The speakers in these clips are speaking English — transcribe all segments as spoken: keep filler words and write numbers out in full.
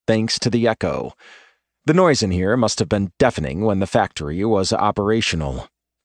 thanks to the echo. The noise in here must have been deafening when the factory was operational.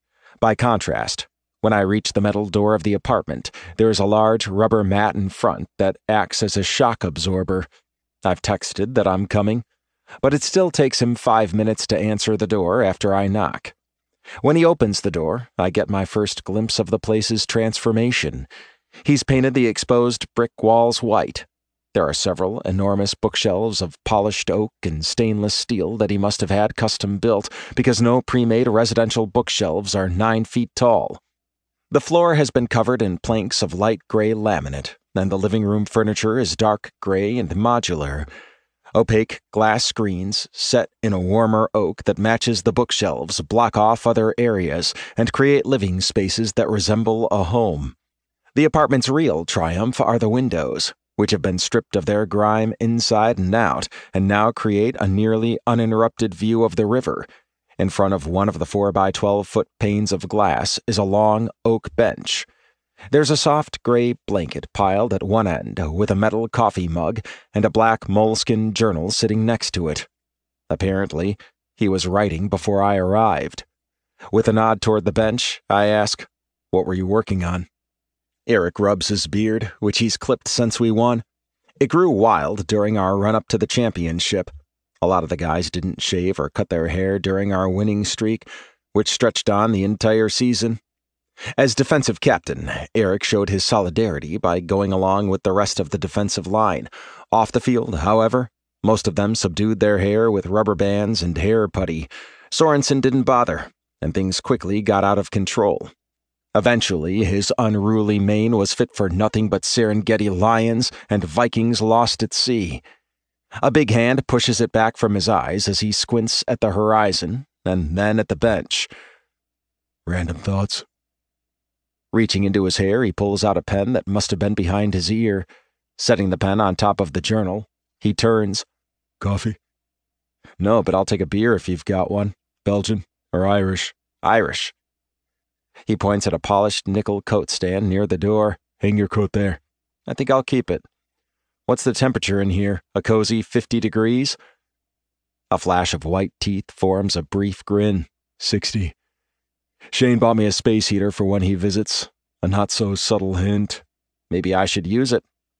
By contrast, when I reach the metal door of the apartment, there is a large rubber mat in front that acts as a shock absorber. I've texted that I'm coming, but it still takes him five minutes to answer the door after I knock. When he opens the door, I get my first glimpse of the place's transformation. He's painted the exposed brick walls white. There are several enormous bookshelves of polished oak and stainless steel that he must have had custom built, because no pre-made residential bookshelves are nine feet tall. The floor has been covered in planks of light gray laminate, and the living room furniture is dark gray and modular. Opaque glass screens, set in a warmer oak that matches the bookshelves, block off other areas and create living spaces that resemble a home. The apartment's real triumph are the windows, which have been stripped of their grime inside and out, and now create a nearly uninterrupted view of the river. In front of one of the four by twelve foot panes of glass is a long oak bench. There's a soft gray blanket piled at one end with a metal coffee mug and a black moleskin journal sitting next to it. Apparently, he was writing before I arrived. With a nod toward the bench, I ask, "What were you working on?" Eric rubs his beard, which he's clipped since we won. It grew wild during our run-up to the championship. A lot of the guys didn't shave or cut their hair during our winning streak, which stretched on the entire season. As defensive captain, Eric showed his solidarity by going along with the rest of the defensive line. Off the field, however, most of them subdued their hair with rubber bands and hair putty. Sorensen didn't bother, and things quickly got out of control. Eventually, his unruly mane was fit for nothing but Serengeti lions and Vikings lost at sea. A big hand pushes it back from his eyes as he squints at the horizon, and then at the bench. "Random thoughts?" Reaching into his hair, he pulls out a pen that must have been behind his ear. Setting the pen on top of the journal, he turns. "Coffee?" "No, but I'll take a beer if you've got one. Belgian or Irish?" "Irish." He points at a polished nickel coat stand near the door. "Hang your coat there." "I think I'll keep it." "What's the temperature in here? A cozy fifty degrees? A flash of white teeth forms a brief grin. "Sixty. Shane bought me a space heater for when he visits. A not-so-subtle hint. Maybe I should use it."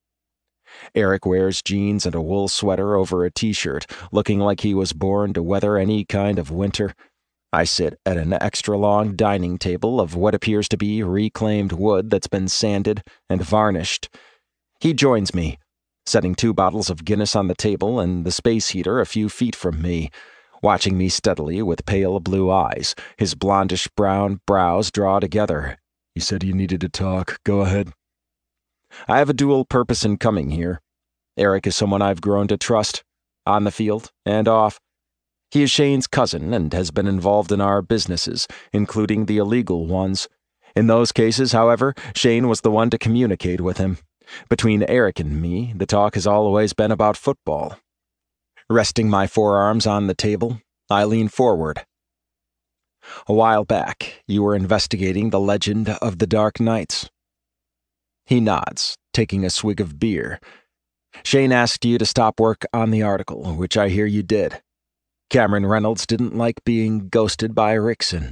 Eric wears jeans and a wool sweater over a t-shirt, looking like he was born to weather any kind of winter. I sit at an extra-long dining table of what appears to be reclaimed wood that's been sanded and varnished. He joins me, setting two bottles of Guinness on the table and the space heater a few feet from me, watching me steadily with pale blue eyes, his blondish-brown brows draw together. "You said you needed to talk. Go ahead." "I have a dual purpose in coming here. Eric is someone I've grown to trust, on the field and off. He is Shane's cousin and has been involved in our businesses, including the illegal ones. In those cases, however, Shane was the one to communicate with him. Between Eric and me, the talk has always been about football." Resting my forearms on the table, I lean forward. "A while back, you were investigating the legend of the Dark Knights." He nods, taking a swig of beer. "Shane asked you to stop work on the article, which I hear you did. Cameron Reynolds didn't like being ghosted by Rickson."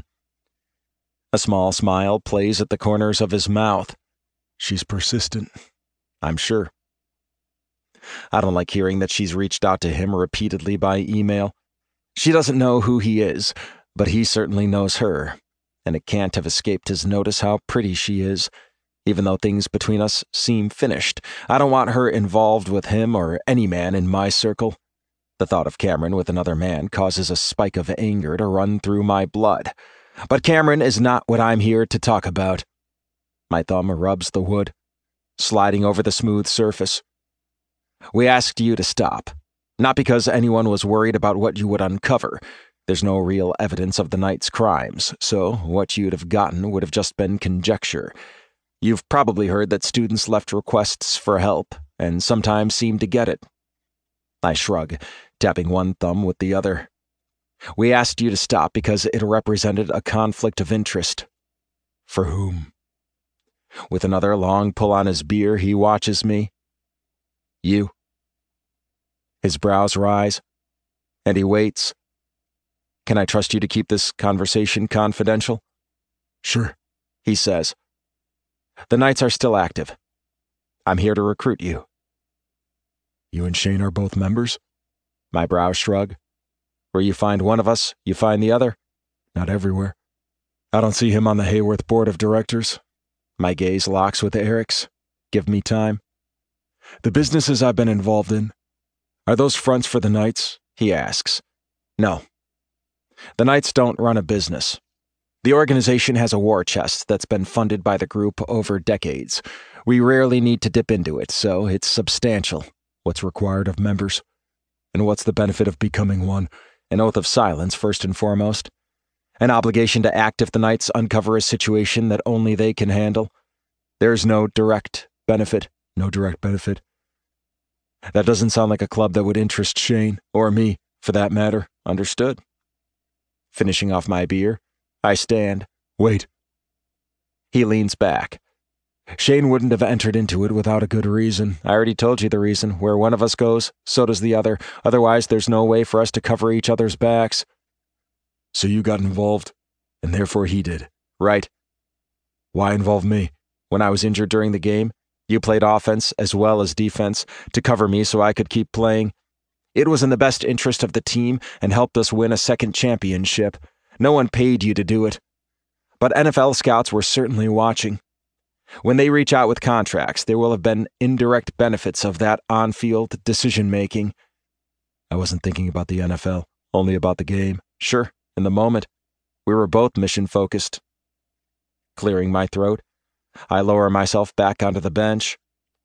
A small smile plays at the corners of his mouth. "She's persistent, I'm sure." I don't like hearing that she's reached out to him repeatedly by email. She doesn't know who he is, but he certainly knows her, and it can't have escaped his notice how pretty she is. Even though things between us seem finished, I don't want her involved with him or any man in my circle. The thought of Cameron with another man causes a spike of anger to run through my blood. But Cameron is not what I'm here to talk about. My thumb rubs the wood, sliding over the smooth surface. "We asked you to stop, not because anyone was worried about what you would uncover. There's no real evidence of the night's crimes, so what you'd have gotten would have just been conjecture. You've probably heard that students left requests for help, and sometimes seem to get it." I shrug, tapping one thumb with the other. "We asked you to stop because it represented a conflict of interest." "For whom?" With another long pull on his beer, he watches me. "You." His brows rise, and he waits. Can I trust you to keep this conversation confidential? Sure, he says. The Knights are still active. I'm here to recruit you. You and Shane are both members? My brows shrug. Where you find one of us, you find the other? Not everywhere. I don't see him on the Hayworth board of directors. My gaze locks with Eric's. Give me time. The businesses I've been involved in, are those fronts for the Knights? He asks. No. The Knights don't run a business. The organization has a war chest that's been funded by the group over decades. We rarely need to dip into it, so it's substantial. What's required of members? And what's the benefit of becoming one? An oath of silence, first and foremost. An obligation to act if the Knights uncover a situation that only they can handle. There's no direct benefit. No direct benefit. That doesn't sound like a club that would interest Shane, or me, for that matter. Understood. Finishing off my beer, I stand. Wait. He leans back. Shane wouldn't have entered into it without a good reason. I already told you the reason. Where one of us goes, so does the other. Otherwise, there's no way for us to cover each other's backs. So you got involved, and therefore he did. Right. Why involve me? When I was injured during the game, you played offense as well as defense to cover me so I could keep playing. It was in the best interest of the team and helped us win a second championship. No one paid you to do it. But N F L scouts were certainly watching. When they reach out with contracts, there will have been indirect benefits of that on-field decision-making. I wasn't thinking about the N F L, only about the game. Sure, in the moment. We were both mission-focused. Clearing my throat, I lower myself back onto the bench.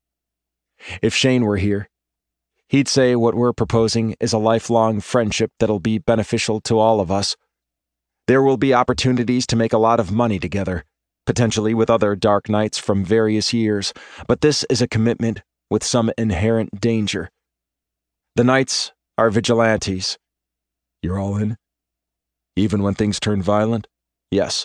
If Shane were here, he'd say what we're proposing is a lifelong friendship that'll be beneficial to all of us. There will be opportunities to make a lot of money together, potentially with other Dark Knights from various years, but this is a commitment with some inherent danger. The Knights are vigilantes. You're all in? Even when things turn violent? Yes.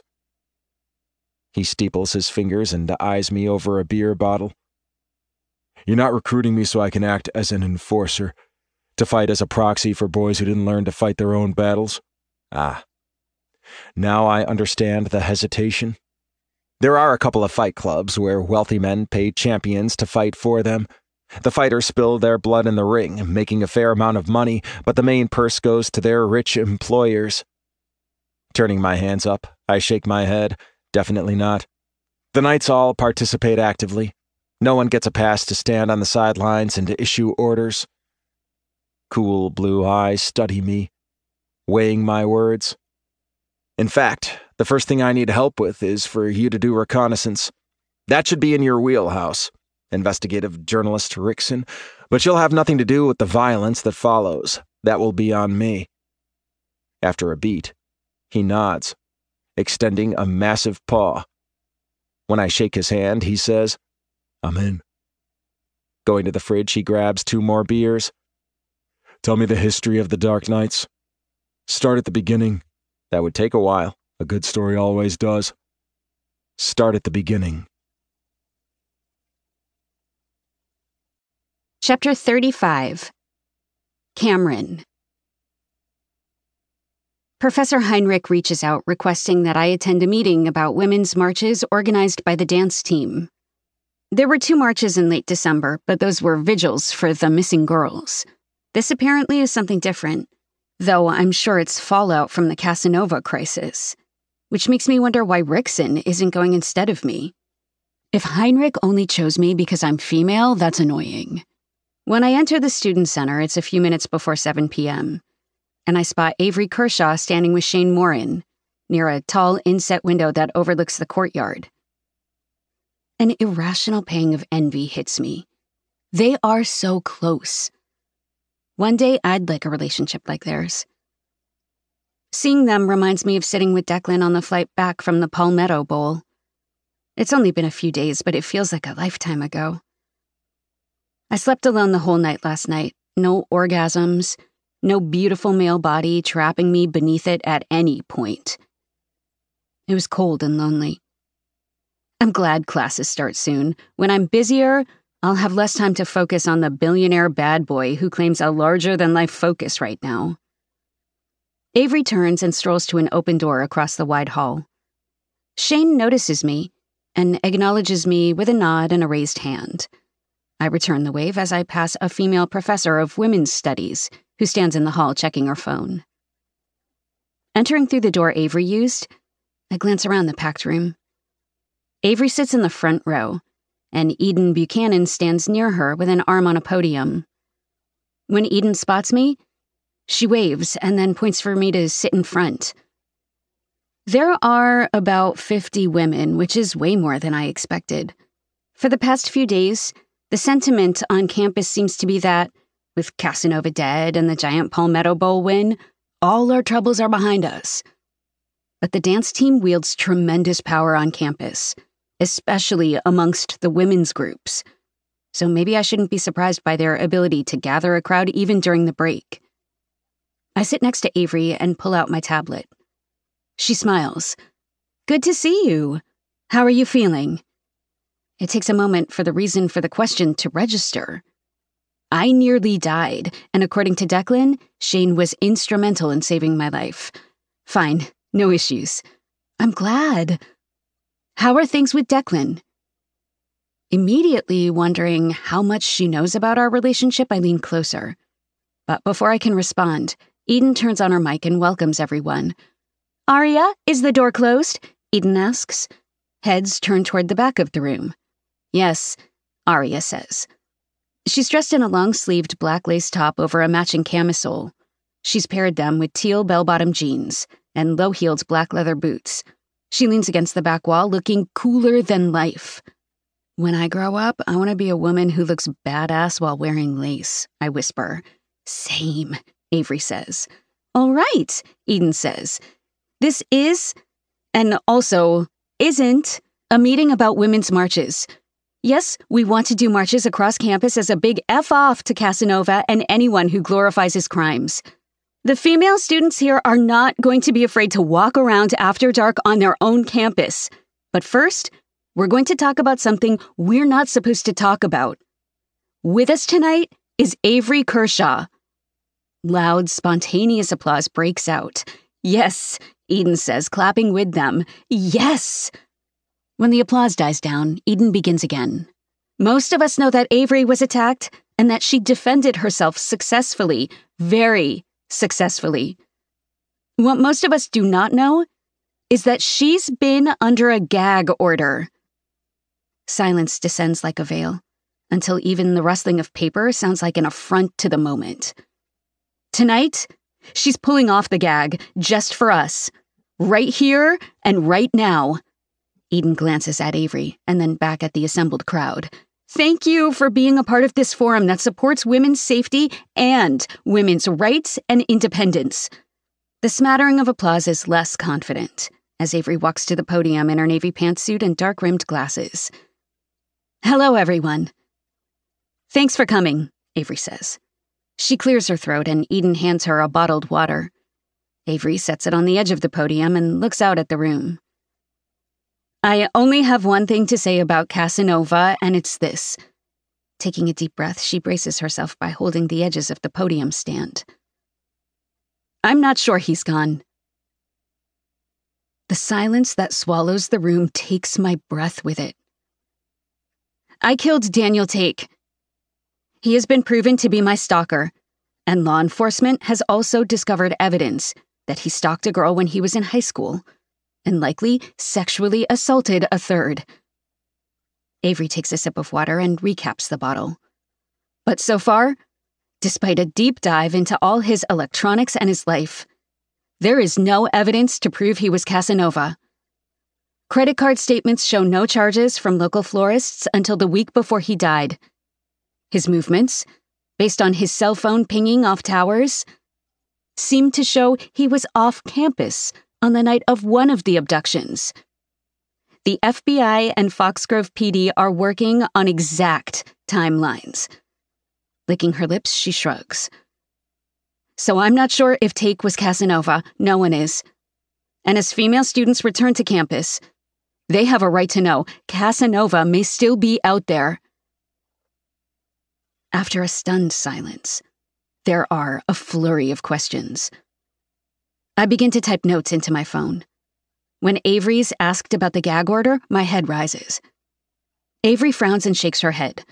He steeples his fingers and eyes me over a beer bottle. You're not recruiting me so I can act as an enforcer, to fight as a proxy for boys who didn't learn to fight their own battles? Ah. Now I understand the hesitation. There are a couple of fight clubs where wealthy men pay champions to fight for them. The fighters spill their blood in the ring, making a fair amount of money, but the main purse goes to their rich employers. Turning my hands up, I shake my head. Definitely not. The Knights all participate actively. No one gets a pass to stand on the sidelines and to issue orders. Cool blue eyes study me, weighing my words. In fact, the first thing I need help with is for you to do reconnaissance. That should be in your wheelhouse, investigative journalist Rickson, but you'll have nothing to do with the violence that follows. That will be on me. After a beat, he nods, extending a massive paw. When I shake his hand, he says, I'm in. Going to the fridge, he grabs two more beers. Tell me the history of the Dark Knights. Start at the beginning. That would take a while. A good story always does. Start at the beginning. Chapter thirty-five. Cameron. Professor Heinrich reaches out requesting that I attend a meeting about women's marches organized by the dance team. There were two marches in late December, but those were vigils for the missing girls. This apparently is something different, though I'm sure it's fallout from the Casanova crisis, which makes me wonder why Rickson isn't going instead of me. If Heinrich only chose me because I'm female, that's annoying. When I enter the student center, it's a few minutes before seven p.m., and I spot Avery Kershaw standing with Shane Morin near a tall inset window that overlooks the courtyard. An irrational pang of envy hits me. They are so close. One day I'd like a relationship like theirs. Seeing them reminds me of sitting with Declan on the flight back from the Palmetto Bowl. It's only been a few days, but it feels like a lifetime ago. I slept alone the whole night last night. No orgasms. No beautiful male body trapping me beneath it at any point. It was cold and lonely. I'm glad classes start soon. When I'm busier, I'll have less time to focus on the billionaire bad boy who claims a larger-than-life focus right now. Avery turns and strolls to an open door across the wide hall. Shane notices me and acknowledges me with a nod and a raised hand. I return the wave as I pass a female professor of women's studies who stands in the hall checking her phone. Entering through the door Avery used, I glance around the packed room. Avery sits in the front row, and Eden Buchanan stands near her with an arm on a podium. When Eden spots me, she waves and then points for me to sit in front. There are about fifty women, which is way more than I expected. For the past few days, the sentiment on campus seems to be that, with Casanova dead and the giant Palmetto Bowl win, all our troubles are behind us. But the dance team wields tremendous power on campus, especially amongst the women's groups. So maybe I shouldn't be surprised by their ability to gather a crowd even during the break. I sit next to Avery and pull out my tablet. She smiles. Good to see you. How are you feeling? It takes a moment for the reason for the question to register. I nearly died, and according to Declan, Shane was instrumental in saving my life. Fine, no issues. I'm glad. How are things with Declan? Immediately wondering how much she knows about our relationship, I lean closer. But before I can respond, Eden turns on her mic and welcomes everyone. Aria, is the door closed? Eden asks. Heads turn toward the back of the room. Yes, Aria says. She's dressed in a long-sleeved black lace top over a matching camisole. She's paired them with teal bell-bottom jeans and low-heeled black leather boots. She leans against the back wall, looking cooler than life. When I grow up, I want to be a woman who looks badass while wearing lace, I whisper. Same, Avery says. All right, Eden says. This is, and also isn't, a meeting about women's marches. Yes, we want to do marches across campus as a big F off to Casanova and anyone who glorifies his crimes. The female students here are not going to be afraid to walk around after dark on their own campus. But first, we're going to talk about something we're not supposed to talk about. With us tonight is Avery Kershaw. Loud, spontaneous applause breaks out. Yes, Eden says, clapping with them. Yes! When the applause dies down, Eden begins again. Most of us know that Avery was attacked and that she defended herself successfully, very successfully. What most of us do not know is that she's been under a gag order. Silence descends like a veil, until even the rustling of paper sounds like an affront to the moment. Tonight, she's pulling off the gag just for us, right here and right now. Eden glances at Avery and then back at the assembled crowd. Thank you for being a part of this forum that supports women's safety and women's rights and independence. The smattering of applause is less confident as Avery walks to the podium in her navy pantsuit and dark-rimmed glasses. Hello, everyone. Thanks for coming, Avery says. She clears her throat and Eden hands her a bottled water. Avery sets it on the edge of the podium and looks out at the room. I only have one thing to say about Casanova, and it's this. Taking a deep breath, she braces herself by holding the edges of the podium stand. I'm not sure he's gone. The silence that swallows the room takes my breath with it. I killed Daniel Take. He has been proven to be my stalker, and law enforcement has also discovered evidence that he stalked a girl when he was in high school, and likely sexually assaulted a third. Avery takes a sip of water and recaps the bottle. But so far, despite a deep dive into all his electronics and his life, there is no evidence to prove he was Casanova. Credit card statements show no charges from local florists until the week before he died. His movements, based on his cell phone pinging off towers, seemed to show he was off campus on the night of one of the abductions. The F B I and Foxgrove P D are working on exact timelines. Licking her lips, she shrugs. So I'm not sure if Take was Casanova. No one is. And as female students return to campus, they have a right to know Casanova may still be out there. After a stunned silence, there are a flurry of questions. I begin to type notes into my phone. When Avery's asked about the gag order, my head rises. Avery frowns and shakes her head.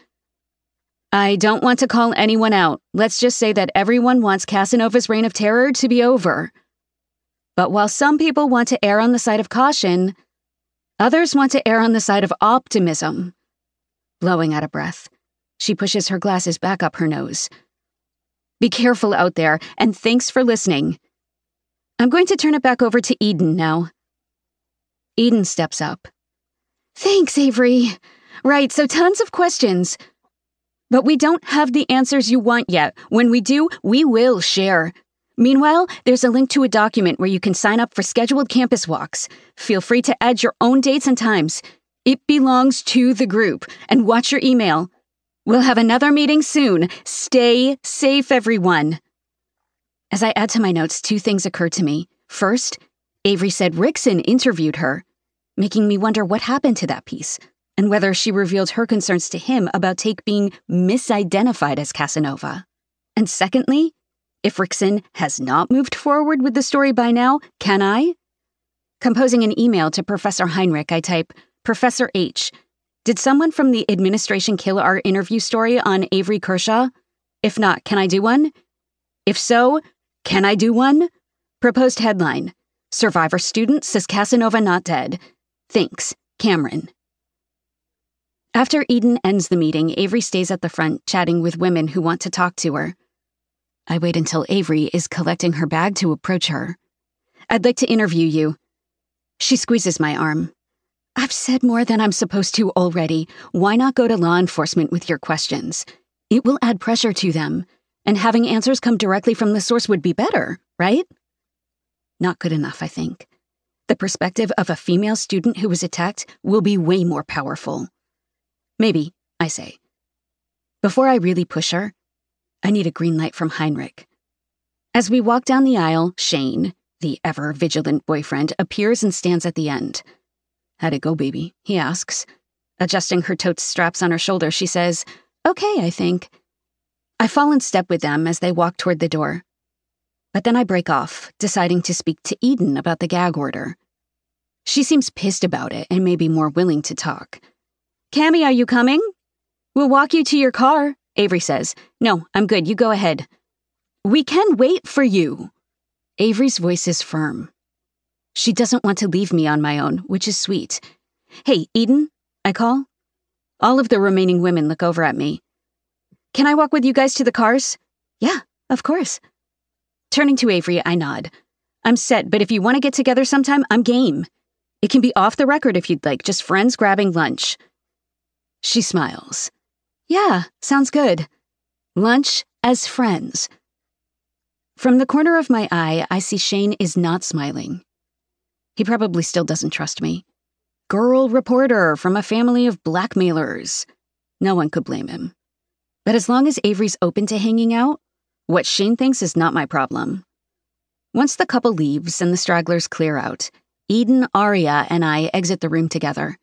I don't want to call anyone out. Let's just say that everyone wants Casanova's reign of terror to be over. But while some people want to err on the side of caution, others want to err on the side of optimism. Blowing out a breath, she pushes her glasses back up her nose. Be careful out there, and thanks for listening. I'm going to turn it back over to Eden now. Eden steps up. Thanks, Avery. Right, so tons of questions. But we don't have the answers you want yet. When we do, we will share. Meanwhile, there's a link to a document where you can sign up for scheduled campus walks. Feel free to add your own dates and times. It belongs to the group. And watch your email. We'll have another meeting soon. Stay safe, everyone. As I add to my notes, two things occur to me. First, Avery said Rickson interviewed her, making me wonder what happened to that piece, and whether she revealed her concerns to him about Take being misidentified as Casanova. And secondly, if Rickson has not moved forward with the story by now, can I? Composing an email to Professor Heinrich, I type, Professor H, did someone from the administration kill our interview story on Avery Kershaw? If not, can I do one? If so, can I do one? Proposed headline, Survivor Student Says Casanova Not Dead. Thanks, Cameron. After Eden ends the meeting, Avery stays at the front, chatting with women who want to talk to her. I wait until Avery is collecting her bag to approach her. I'd like to interview you. She squeezes my arm. I've said more than I'm supposed to already. Why not go to law enforcement with your questions? It will add pressure to them, and having answers come directly from the source would be better, right? Not good enough, I think. The perspective of a female student who was attacked will be way more powerful. Maybe, I say. Before I really push her, I need a green light from Heinrich. As we walk down the aisle, Shane, the ever-vigilant boyfriend, appears and stands at the end. How'd it go, baby? He asks. Adjusting her tote straps on her shoulder, she says, Okay, I think. I fall in step with them as they walk toward the door. But then I break off, deciding to speak to Eden about the gag order. She seems pissed about it and may be more willing to talk. Cammy, are you coming? We'll walk you to your car, Avery says. No, I'm good. You go ahead. We can wait for you. Avery's voice is firm. She doesn't want to leave me on my own, which is sweet. Hey, Eden, I call. All of the remaining women look over at me. Can I walk with you guys to the cars? Yeah, of course. Turning to Avery, I nod. I'm set, but if you want to get together sometime, I'm game. It can be off the record if you'd like, just friends grabbing lunch. She smiles. Yeah, sounds good. Lunch as friends. From the corner of my eye, I see Shane is not smiling. He probably still doesn't trust me. Girl reporter from a family of blackmailers. No one could blame him. But as long as Avery's open to hanging out, what Shane thinks is not my problem. Once the couple leaves and the stragglers clear out, Eden, Aria, and I exit the room together.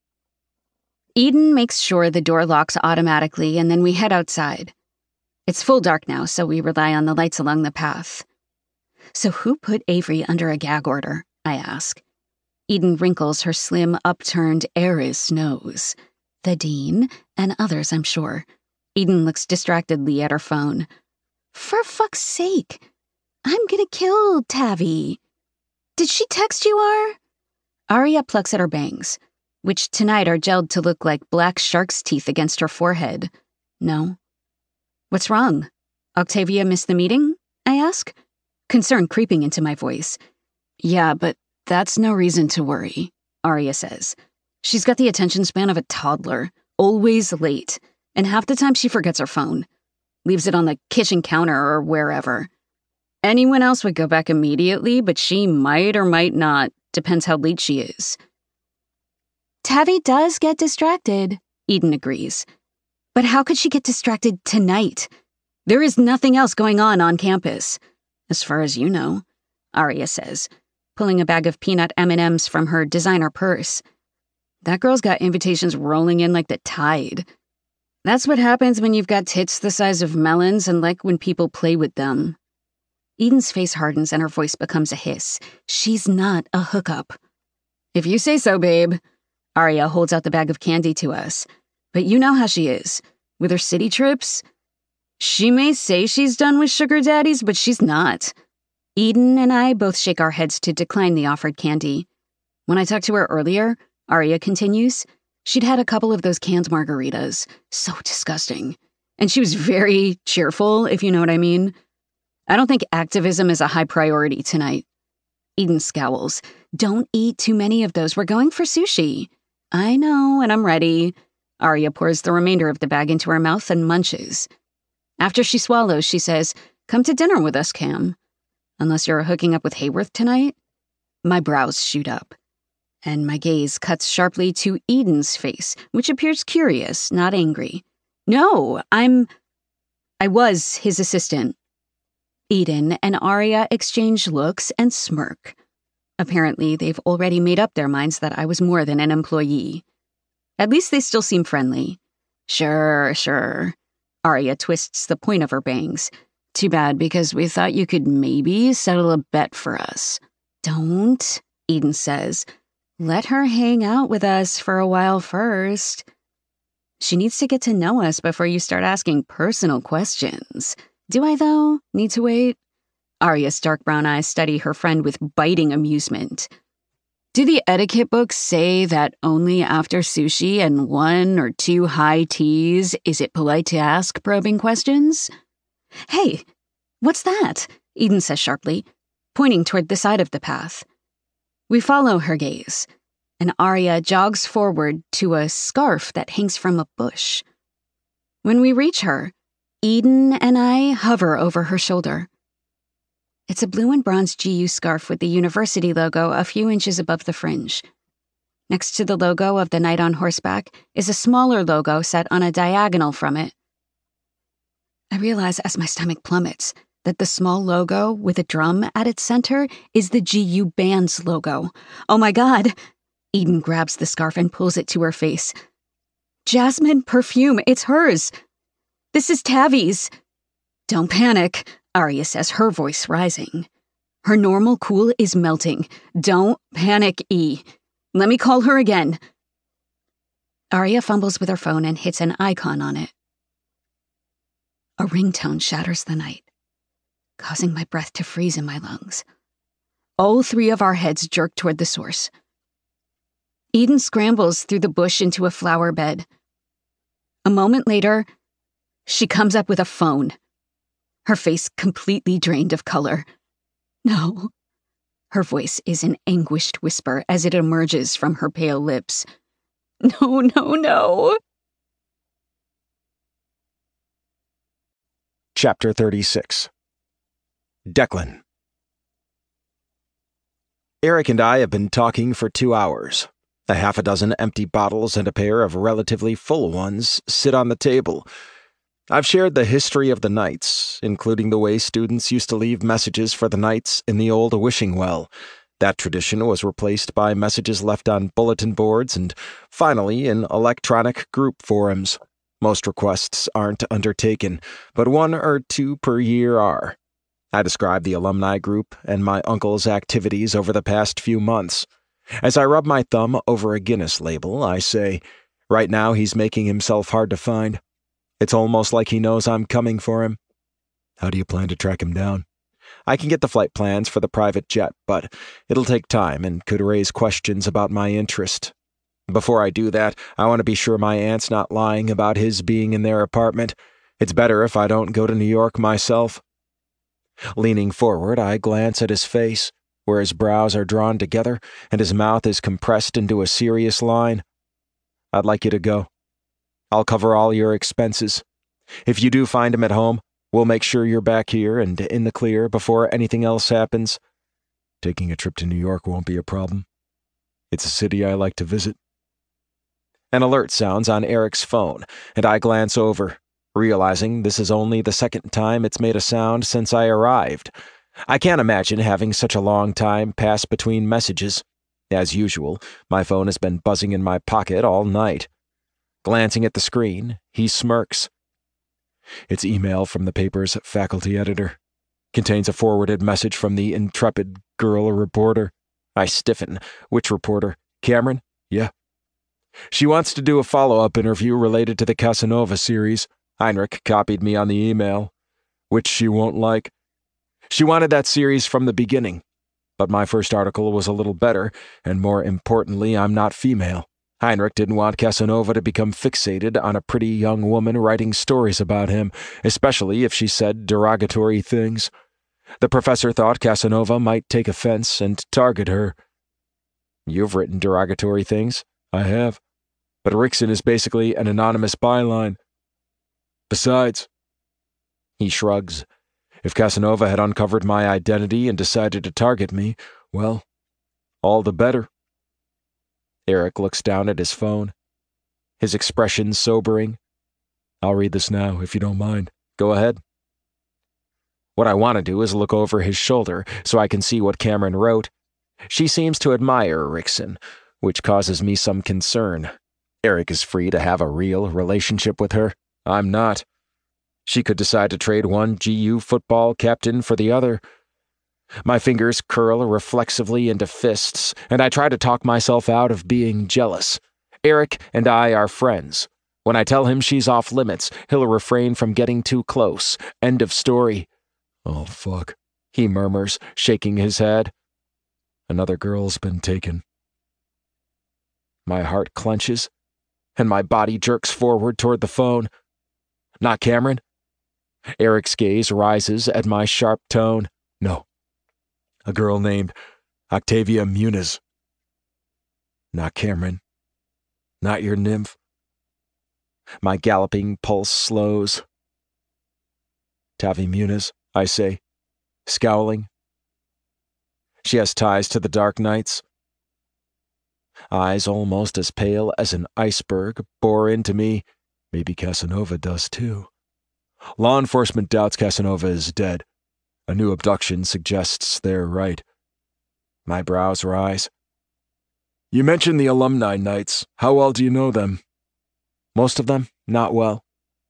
Eden makes sure the door locks automatically, and then we head outside. It's full dark now, so we rely on the lights along the path. So who put Avery under a gag order? I ask. Eden wrinkles her slim, upturned heiress nose. The dean, and others, I'm sure. Eden looks distractedly at her phone. For fuck's sake, I'm gonna kill Tavi. Did she text you, Ar? Aria plucks at her bangs, which tonight are gelled to look like black shark's teeth against her forehead. No. What's wrong? Octavia missed the meeting? I ask, concern creeping into my voice. Yeah, but that's no reason to worry, Aria says. She's got the attention span of a toddler, always late, and half the time she forgets her phone. Leaves it on the kitchen counter or wherever. Anyone else would go back immediately, but she might or might not. Depends how late she is. Tavi does get distracted, Eden agrees. But how could she get distracted tonight? There is nothing else going on on campus. As far as you know, Aria says, pulling a bag of peanut M and M's from her designer purse. That girl's got invitations rolling in like the tide. That's what happens when you've got tits the size of melons and like when people play with them. Eden's face hardens and her voice becomes a hiss. She's not a hookup. If you say so, babe. Arya holds out the bag of candy to us. But you know how she is. With her city trips. She may say she's done with sugar daddies, but she's not. Eden and I both shake our heads to decline the offered candy. When I talked to her earlier, Arya continues, she'd had a couple of those canned margaritas. So disgusting. And she was very cheerful, if you know what I mean. I don't think activism is a high priority tonight. Eden scowls. Don't eat too many of those. We're going for sushi. I know, and I'm ready. Arya pours the remainder of the bag into her mouth and munches. After she swallows, she says, come to dinner with us, Cam. Unless you're hooking up with Hayworth tonight? My brows shoot up, and my gaze cuts sharply to Eden's face, which appears curious, not angry. No, I'm... I was his assistant. Eden and Arya exchange looks and smirk. Apparently, they've already made up their minds that I was more than an employee. At least they still seem friendly. Sure, sure. Arya twists the point of her bangs. Too bad, because we thought you could maybe settle a bet for us. Don't, Eden says. Let her hang out with us for a while first. She needs to get to know us before you start asking personal questions. Do I, though? Need to wait? Arya's dark brown eyes study her friend with biting amusement. Do the etiquette books say that only after sushi and one or two high teas is it polite to ask probing questions? Hey, what's that? Eden says sharply, pointing toward the side of the path. We follow her gaze, and Arya jogs forward to a scarf that hangs from a bush. When we reach her, Eden and I hover over her shoulder. It's a blue and bronze G U scarf with the university logo a few inches above the fringe. Next to the logo of the knight on horseback is a smaller logo set on a diagonal from it. I realize as my stomach plummets that the small logo with a drum at its center is the G U band's logo. Oh my God! Eden grabs the scarf and pulls it to her face. Jasmine perfume, it's hers! This is Tavi's. Don't panic, Arya says, her voice rising. Her normal cool is melting. Don't panic, E. Let me call her again. Arya fumbles with her phone and hits an icon on it. A ringtone shatters the night, causing my breath to freeze in my lungs. All three of our heads jerk toward the source. Eden scrambles through the bush into a flower bed. A moment later, she comes up with a phone, her face completely drained of color. No. Her voice is an anguished whisper as it emerges from her pale lips. No, no, no. Chapter thirty-six. Declan. Eric and I have been talking for two hours. A half a dozen empty bottles and a pair of relatively full ones sit on the table. I've shared the history of the Knights, including the way students used to leave messages for the Knights in the old wishing well. That tradition was replaced by messages left on bulletin boards and, finally, in electronic group forums. Most requests aren't undertaken, but one or two per year are. I describe the alumni group and my uncle's activities over the past few months. As I rub my thumb over a Guinness label, I say, right now he's making himself hard to find. It's almost like he knows I'm coming for him. How do you plan to track him down? I can get the flight plans for the private jet, but it'll take time and could raise questions about my interest. Before I do that, I want to be sure my aunt's not lying about his being in their apartment. It's better if I don't go to New York myself. Leaning forward, I glance at his face, where his brows are drawn together and his mouth is compressed into a serious line. I'd like you to go. I'll cover all your expenses. If you do find him at home, we'll make sure you're back here and in the clear before anything else happens. Taking a trip to New York won't be a problem. It's a city I like to visit. An alert sounds on Eric's phone, and I glance over, realizing this is only the second time it's made a sound since I arrived. I can't imagine having such a long time pass between messages. As usual, my phone has been buzzing in my pocket all night. Glancing at the screen, he smirks. It's email from the paper's faculty editor. Contains a forwarded message from the intrepid girl reporter. I stiffen. Which reporter? Cameron? Yeah. She wants to do a follow-up interview related to the Casanova series. Heinrich copied me on the email. Which she won't like. She wanted that series from the beginning. But my first article was a little better, and more importantly, I'm not female. Heinrich didn't want Casanova to become fixated on a pretty young woman writing stories about him, especially if she said derogatory things. The professor thought Casanova might take offense and target her. You've written derogatory things? I have. But Rickson is basically an anonymous byline. Besides, he shrugs. If Casanova had uncovered my identity and decided to target me, well, all the better. Eric looks down at his phone, his expression sobering. I'll read this now, if you don't mind. Go ahead. What I want to do is look over his shoulder so I can see what Cameron wrote. She seems to admire Rickson, which causes me some concern. Eric is free to have a real relationship with her. I'm not. She could decide to trade one G U football captain for the other. My fingers curl reflexively into fists, and I try to talk myself out of being jealous. Eric and I are friends. When I tell him she's off limits, he'll refrain from getting too close. End of story. Oh, fuck, he murmurs, shaking his head. Another girl's been taken. My heart clenches, and my body jerks forward toward the phone. Not Cameron? Eric's gaze rises at my sharp tone. No. A girl named Octavia Muniz. Not Cameron. Not your nymph. My galloping pulse slows. Tavi Muniz, I say, scowling. She has ties to the Dark Knights. Eyes almost as pale as an iceberg bore into me. Maybe Casanova does too. Law enforcement doubts Casanova is dead. A new abduction suggests they're right. My brows rise. You mentioned the alumni nights. How well do you know them? Most of them, not well.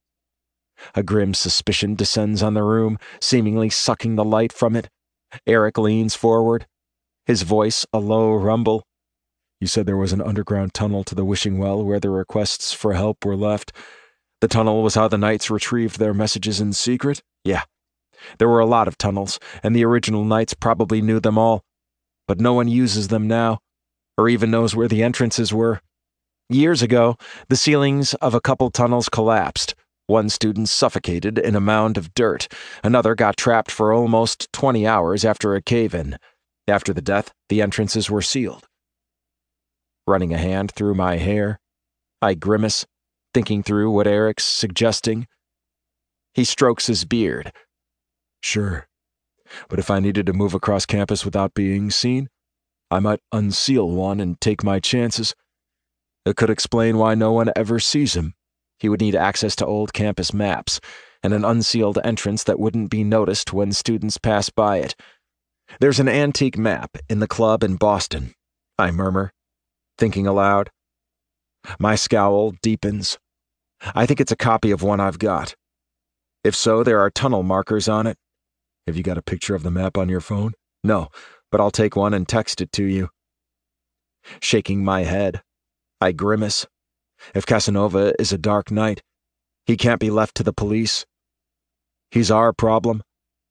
A grim suspicion descends on the room, seemingly sucking the light from it. Eric leans forward, his voice a low rumble. You said there was an underground tunnel to the wishing well where the requests for help were left. The tunnel was how the Knights retrieved their messages in secret? Yeah. There were a lot of tunnels, and the original Knights probably knew them all. But no one uses them now, or even knows where the entrances were. Years ago, the ceilings of a couple tunnels collapsed. One student suffocated in a mound of dirt. Another got trapped for almost twenty hours after a cave-in. After the death, the entrances were sealed. Running a hand through my hair, I grimace, thinking through what Eric's suggesting. He strokes his beard. Sure, but if I needed to move across campus without being seen, I might unseal one and take my chances. It could explain why no one ever sees him. He would need access to old campus maps, and an unsealed entrance that wouldn't be noticed when students pass by it. There's an antique map in the club in Boston, I murmur, thinking aloud. My scowl deepens. I think it's a copy of one I've got. If so, there are tunnel markers on it. Have you got a picture of the map on your phone? No, but I'll take one and text it to you. Shaking my head, I grimace. If Casanova is a Dark Knight, he can't be left to the police. He's our problem.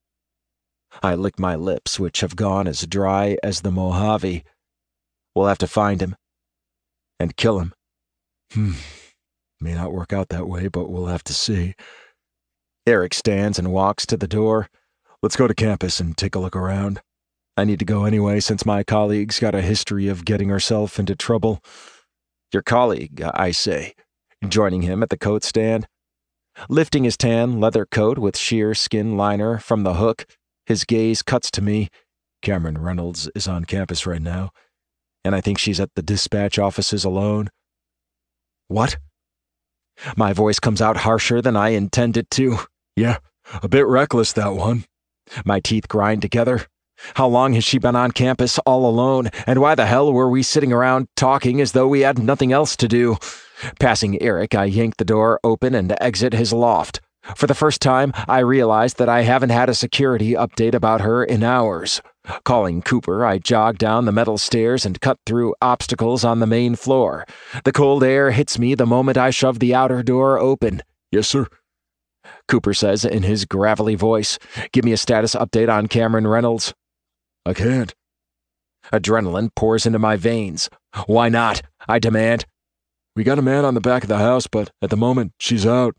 I lick my lips, which have gone as dry as the Mojave. We'll have to find him. And kill him. Hmm. May not work out that way, but we'll have to see. Eric stands and walks to the door. Let's go to campus and take a look around. I need to go anyway, since my colleague's got a history of getting herself into trouble. Your colleague, I say, joining him at the coat stand. Lifting his tan leather coat with sheer skin liner from the hook, his gaze cuts to me. Cameron Reynolds is on campus right now, and I think she's at the dispatch offices alone. What? My voice comes out harsher than I intend it to. Yeah, a bit reckless, that one. My teeth grind together. How long has she been on campus all alone, and why the hell were we sitting around talking as though we had nothing else to do? Passing Eric, I yank the door open and exit his loft. For the first time, I realized that I haven't had a security update about her in hours. Calling Cooper, I jog down the metal stairs and cut through obstacles on the main floor. The cold air hits me the moment I shove the outer door open. Yes, sir. Cooper says in his gravelly voice, "Give me a status update on Cameron Reynolds." I can't. Adrenaline pours into my veins. Why not? I demand. We got a man on the back of the house, but at the moment, she's out.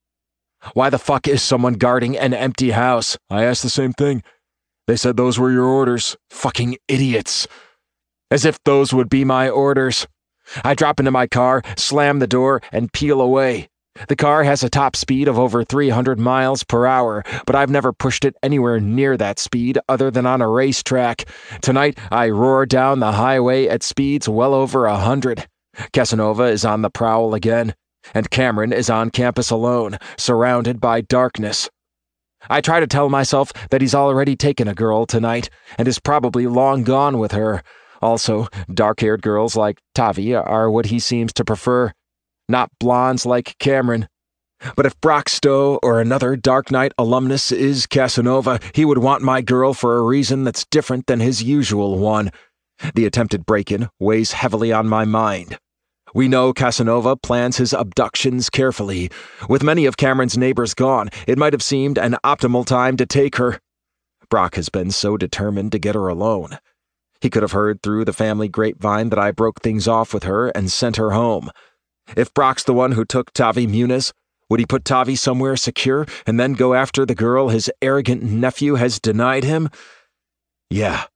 Why the fuck is someone guarding an empty house? I asked the same thing. They said those were your orders. Fucking idiots. As if those would be my orders. I drop into my car, slam the door, and peel away. The car has a top speed of over three hundred miles per hour, but I've never pushed it anywhere near that speed other than on a racetrack. Tonight, I roar down the highway at speeds well over a hundred. Casanova is on the prowl again, and Cameron is on campus alone, surrounded by darkness. I try to tell myself that he's already taken a girl tonight, and is probably long gone with her. Also, dark-haired girls like Tavi are what he seems to prefer. Not blondes like Cameron. But if Brock Stowe or another Dark Knight alumnus is Casanova, he would want my girl for a reason that's different than his usual one. The attempted break-in weighs heavily on my mind. We know Casanova plans his abductions carefully. With many of Cameron's neighbors gone, it might have seemed an optimal time to take her. Brock has been so determined to get her alone. He could have heard through the family grapevine that I broke things off with her and sent her home. If Brock's the one who took Tavi Muniz, would he put Tavi somewhere secure and then go after the girl his arrogant nephew has denied him? Yeah,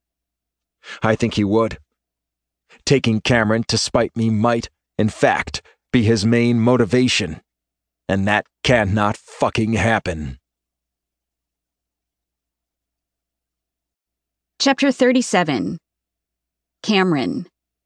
I think he would. Taking Cameron to spite me might, in fact, be his main motivation. And that cannot fucking happen. Chapter thirty-seven. Cameron.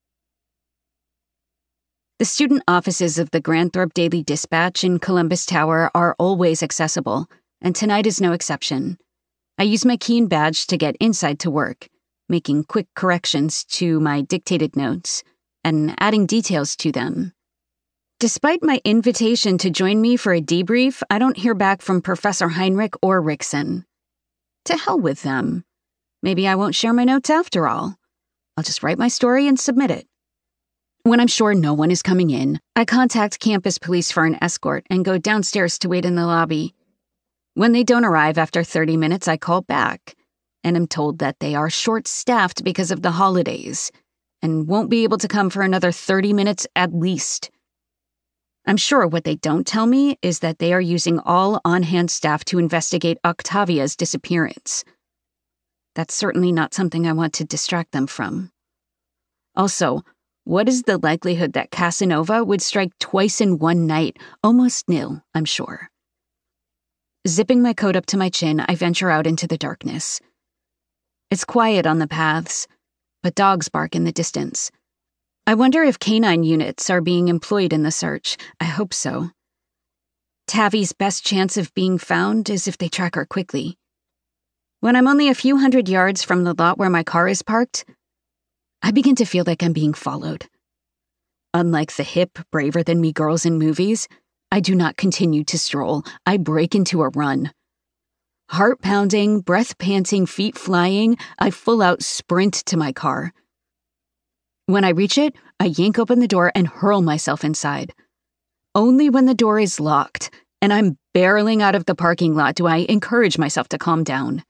The student offices of the Granthorpe Daily Dispatch in Columbus Tower are always accessible, and tonight is no exception. I use my keen badge to get inside to work, making quick corrections to my dictated notes, and adding details to them. Despite my invitation to join me for a debrief, I don't hear back from Professor Heinrich or Rickson. To hell with them. Maybe I won't share my notes after all. I'll just write my story and submit it. When I'm sure no one is coming in, I contact campus police for an escort and go downstairs to wait in the lobby. When they don't arrive after thirty minutes, I call back, and am told that they are short-staffed because of the holidays, and won't be able to come for another thirty minutes at least. I'm sure what they don't tell me is that they are using all on-hand staff to investigate Octavia's disappearance. That's certainly not something I want to distract them from. Also, what is the likelihood that Casanova would strike twice in one night? Almost nil, I'm sure. Zipping my coat up to my chin, I venture out into the darkness. It's quiet on the paths, but dogs bark in the distance. I wonder if canine units are being employed in the search. I hope so. Tavi's best chance of being found is if they track her quickly. When I'm only a few hundred yards from the lot where my car is parked, I begin to feel like I'm being followed. Unlike the hip, braver-than-me girls in movies, I do not continue to stroll. I break into a run. Heart pounding, breath panting, feet flying, I full-out sprint to my car. When I reach it, I yank open the door and hurl myself inside. Only when the door is locked, and I'm barreling out of the parking lot, do I encourage myself to calm down.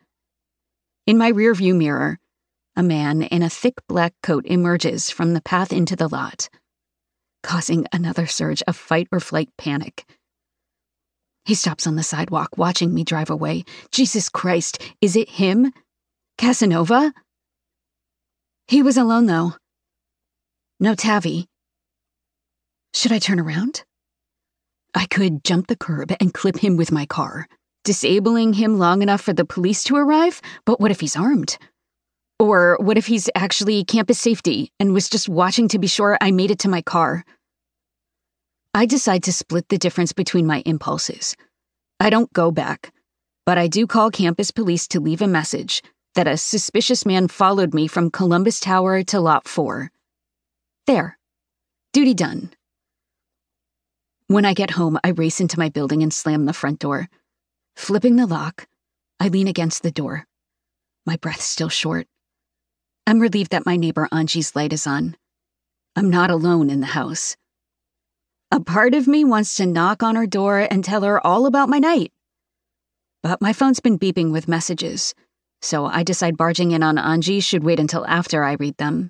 In my rearview mirror, a man in a thick black coat emerges from the path into the lot, causing another surge of fight-or-flight panic. He stops on the sidewalk, watching me drive away. Jesus Christ, is it him? Casanova? He was alone, though. No Tavi. Should I turn around? I could jump the curb and clip him with my car, disabling him long enough for the police to arrive, but what if he's armed? Or what if he's actually campus safety and was just watching to be sure I made it to my car? I decide to split the difference between my impulses. I don't go back, but I do call campus police to leave a message, that a suspicious man followed me from Columbus Tower to Lot four. There. Duty done. When I get home, I race into my building and slam the front door. Flipping the lock, I lean against the door. My breath still short. I'm relieved that my neighbor Anji's light is on. I'm not alone in the house. A part of me wants to knock on her door and tell her all about my night. But my phone's been beeping with messages, so I decide barging in on Anji should wait until after I read them.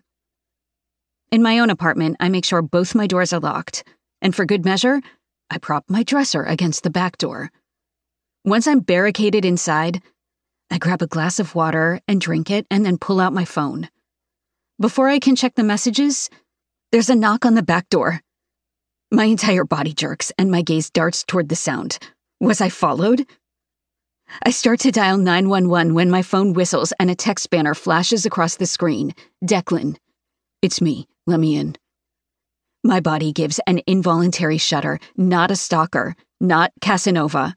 In my own apartment, I make sure both my doors are locked, and for good measure, I prop my dresser against the back door. Once I'm barricaded inside, I grab a glass of water and drink it and then pull out my phone. Before I can check the messages, there's a knock on the back door. My entire body jerks and my gaze darts toward the sound. Was I followed? I start to dial nine one one when my phone whistles and a text banner flashes across the screen. Declan. It's me. Let me in. My body gives an involuntary shudder. Not a stalker. Not Casanova.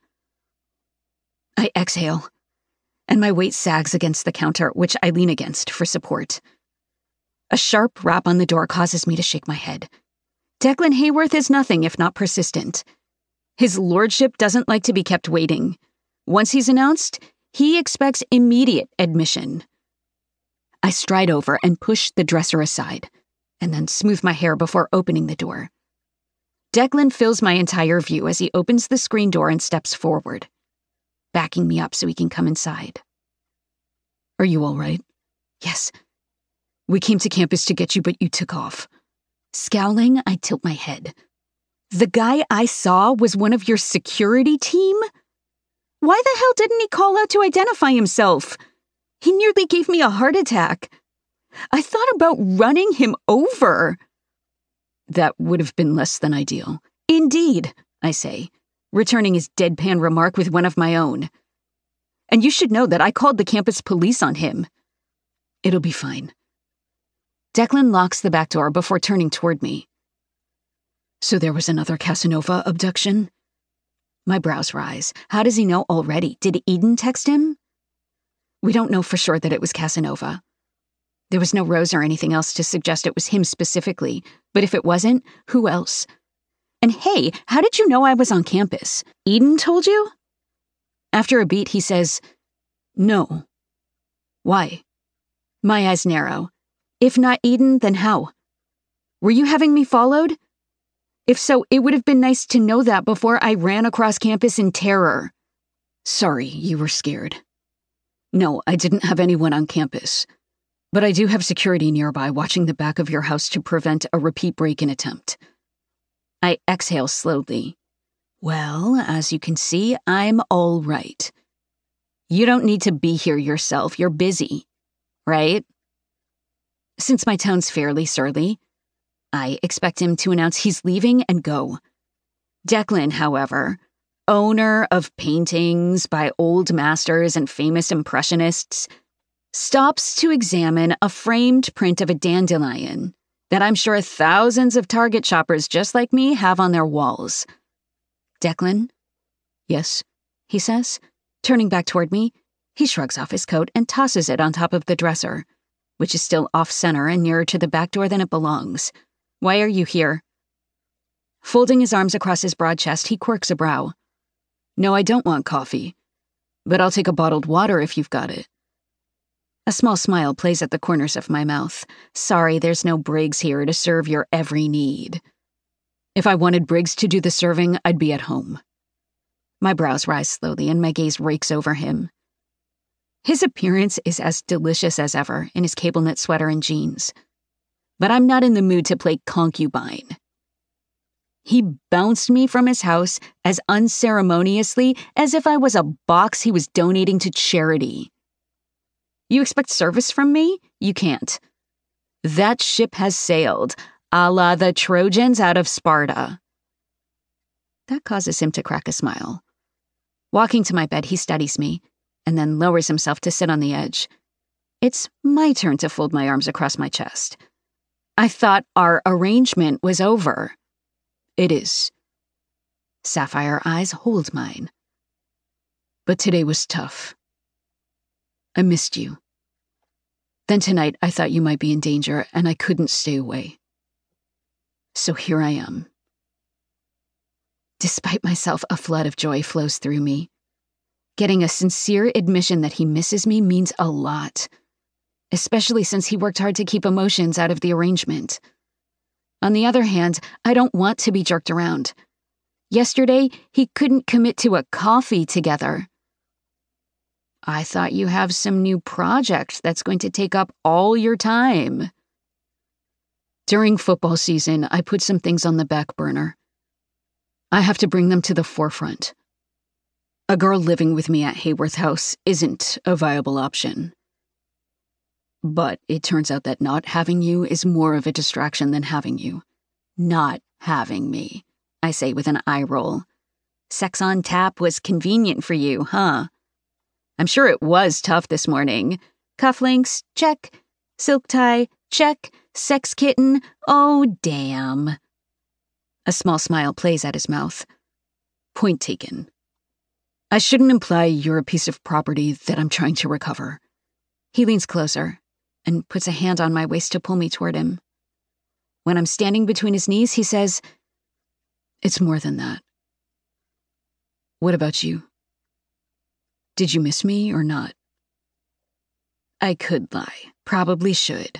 I exhale, and my weight sags against the counter, which I lean against for support. A sharp rap on the door causes me to shake my head. Declan Hayworth is nothing if not persistent. His lordship doesn't like to be kept waiting. Once he's announced, he expects immediate admission. I stride over and push the dresser aside, and then smooth my hair before opening the door. Declan fills my entire view as he opens the screen door and steps forward, backing me up so he can come inside. Are you all right? Yes. We came to campus to get you, but you took off. Scowling, I tilt my head. The guy I saw was one of your security team? Why the hell didn't he call out to identify himself? He nearly gave me a heart attack. I thought about running him over. That would have been less than ideal. Indeed, I say, returning his deadpan remark with one of my own. And you should know that I called the campus police on him. It'll be fine. Declan locks the back door before turning toward me. So there was another Casanova abduction? My brows rise. How does he know already? Did Eden text him? We don't know for sure that it was Casanova. There was no rose or anything else to suggest it was him specifically, but if it wasn't, who else? And hey, how did you know I was on campus? Eden told you? After a beat, he says, no. Why? My eyes narrow. If not Eden, then how? Were you having me followed? If so, it would have been nice to know that before I ran across campus in terror. Sorry, you were scared. No, I didn't have anyone on campus. But I do have security nearby watching the back of your house to prevent a repeat break-in attempt. I exhale slowly. Well, as you can see, I'm all right. You don't need to be here yourself. You're busy, right? Since my tone's fairly surly, I expect him to announce he's leaving and go. Declan, however, owner of paintings by old masters and famous impressionists, stops to examine a framed print of a dandelion that I'm sure thousands of Target shoppers just like me have on their walls. Declan? Yes, he says. Turning back toward me, he shrugs off his coat and tosses it on top of the dresser, which is still off-center and nearer to the back door than it belongs. Why are you here? Folding his arms across his broad chest, he quirks a brow. No, I don't want coffee, but I'll take a bottled water if you've got it. A small smile plays at the corners of my mouth. Sorry, there's no Briggs here to serve your every need. If I wanted Briggs to do the serving, I'd be at home. My brows rise slowly and my gaze rakes over him. His appearance is as delicious as ever in his cable knit sweater and jeans. But I'm not in the mood to play concubine. He bounced me from his house as unceremoniously as if I was a box he was donating to charity. You expect service from me? You can't. That ship has sailed, a la the Trojans out of Sparta. That causes him to crack a smile. Walking to my bed, he studies me, and then lowers himself to sit on the edge. It's my turn to fold my arms across my chest. I thought our arrangement was over. It is. Sapphire eyes hold mine. But today was tough. I missed you. Then tonight I thought you might be in danger and I couldn't stay away. So here I am. Despite myself, a flood of joy flows through me. Getting a sincere admission that he misses me means a lot, especially since he worked hard to keep emotions out of the arrangement. On the other hand, I don't want to be jerked around. Yesterday, he couldn't commit to a coffee together. I thought you have some new project that's going to take up all your time. During football season, I put some things on the back burner. I have to bring them to the forefront. A girl living with me at Hayworth House isn't a viable option. But it turns out that not having you is more of a distraction than having you. Not having me, I say with an eye roll. Sex on tap was convenient for you, huh? I'm sure it was tough this morning. Cufflinks, check. Silk tie, check. Sex kitten, oh damn. A small smile plays at his mouth. Point taken. I shouldn't imply you're a piece of property that I'm trying to recover. He leans closer and puts a hand on my waist to pull me toward him. When I'm standing between his knees, he says, "It's more than that. What about you? Did you miss me or not?" I could lie. Probably should.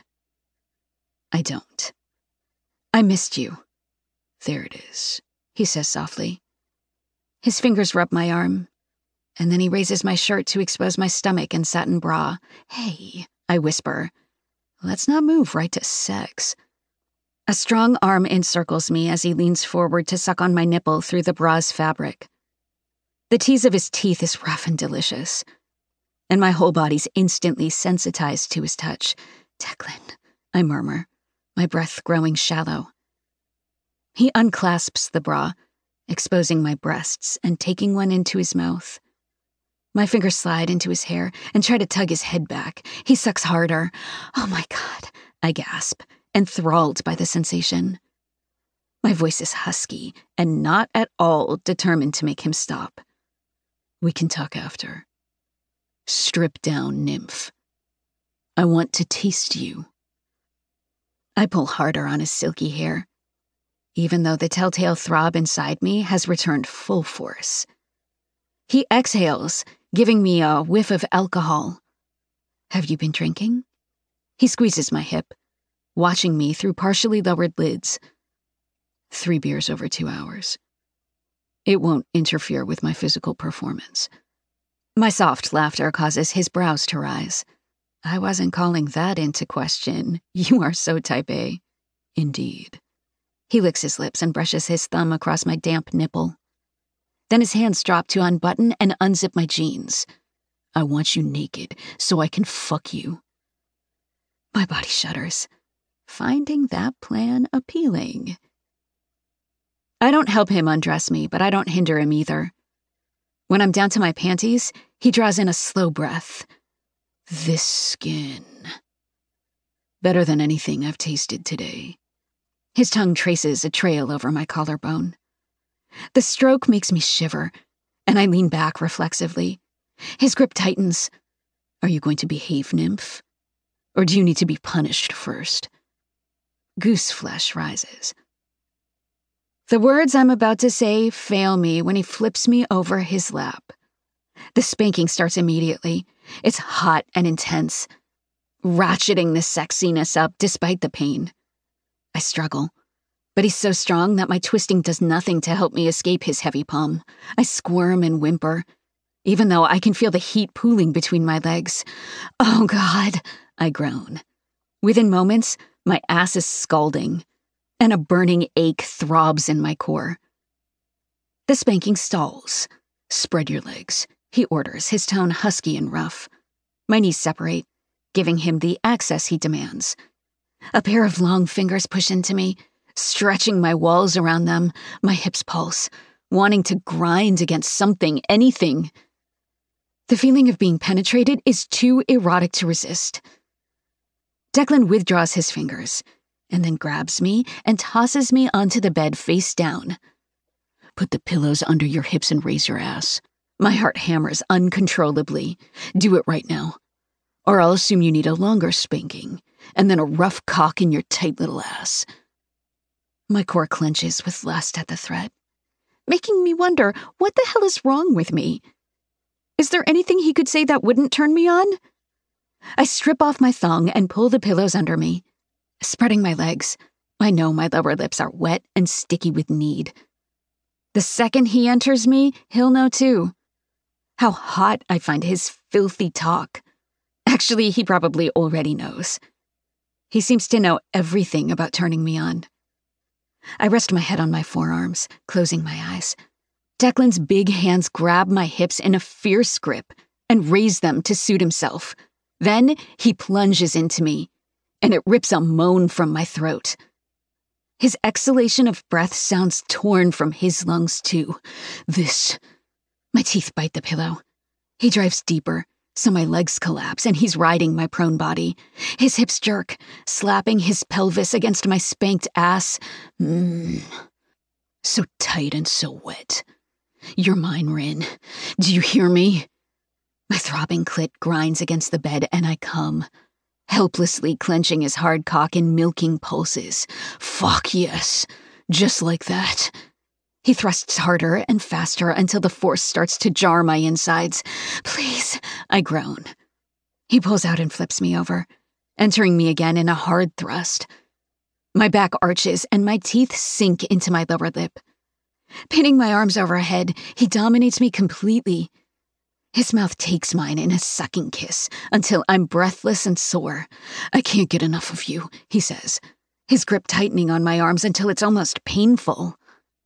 I don't. I missed you. There it is, he says softly. His fingers rub my arm, and then he raises my shirt to expose my stomach and satin bra. Hey, I whisper, let's not move right to sex. A strong arm encircles me as he leans forward to suck on my nipple through the bra's fabric. The tease of his teeth is rough and delicious, and my whole body's instantly sensitized to his touch. Declan, I murmur, my breath growing shallow. He unclasps the bra, exposing my breasts and taking one into his mouth. My fingers slide into his hair and try to tug his head back. He sucks harder. Oh my God, I gasp, enthralled by the sensation. My voice is husky and not at all determined to make him stop. We can talk after. Strip down, nymph. I want to taste you. I pull harder on his silky hair, even though the telltale throb inside me has returned full force. He exhales, giving me a whiff of alcohol. Have you been drinking? He squeezes my hip, watching me through partially lowered lids. Three beers over two hours. It won't interfere with my physical performance. My soft laughter causes his brows to rise. I wasn't calling that into question. You are so type A. Indeed. He licks his lips and brushes his thumb across my damp nipple. Then his hands drop to unbutton and unzip my jeans. I want you naked so I can fuck you. My body shudders, finding that plan appealing. I don't help him undress me, but I don't hinder him either. When I'm down to my panties, he draws in a slow breath. This skin. Better than anything I've tasted today. His tongue traces a trail over my collarbone. The stroke makes me shiver, and I lean back reflexively. His grip tightens. Are you going to behave, nymph? Or do you need to be punished first? Goose flesh rises. The words I'm about to say fail me when he flips me over his lap. The spanking starts immediately. It's hot and intense, ratcheting the sexiness up despite the pain. I struggle, but he's so strong that my twisting does nothing to help me escape his heavy palm. I squirm and whimper, even though I can feel the heat pooling between my legs. Oh God, I groan. Within moments, my ass is scalding, and a burning ache throbs in my core. The spanking stalls. Spread your legs, he orders, his tone husky and rough. My knees separate, giving him the access he demands. A pair of long fingers push into me, stretching my walls around them. My hips pulse, wanting to grind against something, anything. The feeling of being penetrated is too erotic to resist. Declan withdraws his fingers, and then grabs me and tosses me onto the bed face down. Put the pillows under your hips and raise your ass. My heart hammers uncontrollably. Do it right now. Or I'll assume you need a longer spanking, and then a rough cock in your tight little ass. My core clenches with lust at the threat, making me wonder what the hell is wrong with me. Is there anything he could say that wouldn't turn me on? I strip off my thong and pull the pillows under me. Spreading my legs, I know my lower lips are wet and sticky with need. The second he enters me, he'll know too. How hot I find his filthy talk. Actually, he probably already knows. He seems to know everything about turning me on. I rest my head on my forearms, closing my eyes. Declan's big hands grab my hips in a fierce grip and raise them to suit himself. Then he plunges into me, and it rips a moan from my throat. His exhalation of breath sounds torn from his lungs, too. This. My teeth bite the pillow. He drives deeper, so my legs collapse, and he's riding my prone body. His hips jerk, slapping his pelvis against my spanked ass. Mmm. So tight and so wet. You're mine, Rin. Do you hear me? My throbbing clit grinds against the bed, and I come, helplessly clenching his hard cock in milking pulses. Fuck yes. Just like that. He thrusts harder and faster until the force starts to jar my insides. Please, I groan. He pulls out and flips me over, entering me again in a hard thrust. My back arches and my teeth sink into my lower lip. Pinning my arms overhead, he dominates me completely. His mouth takes mine in a sucking kiss until I'm breathless and sore. I can't get enough of you, he says, his grip tightening on my arms until it's almost painful.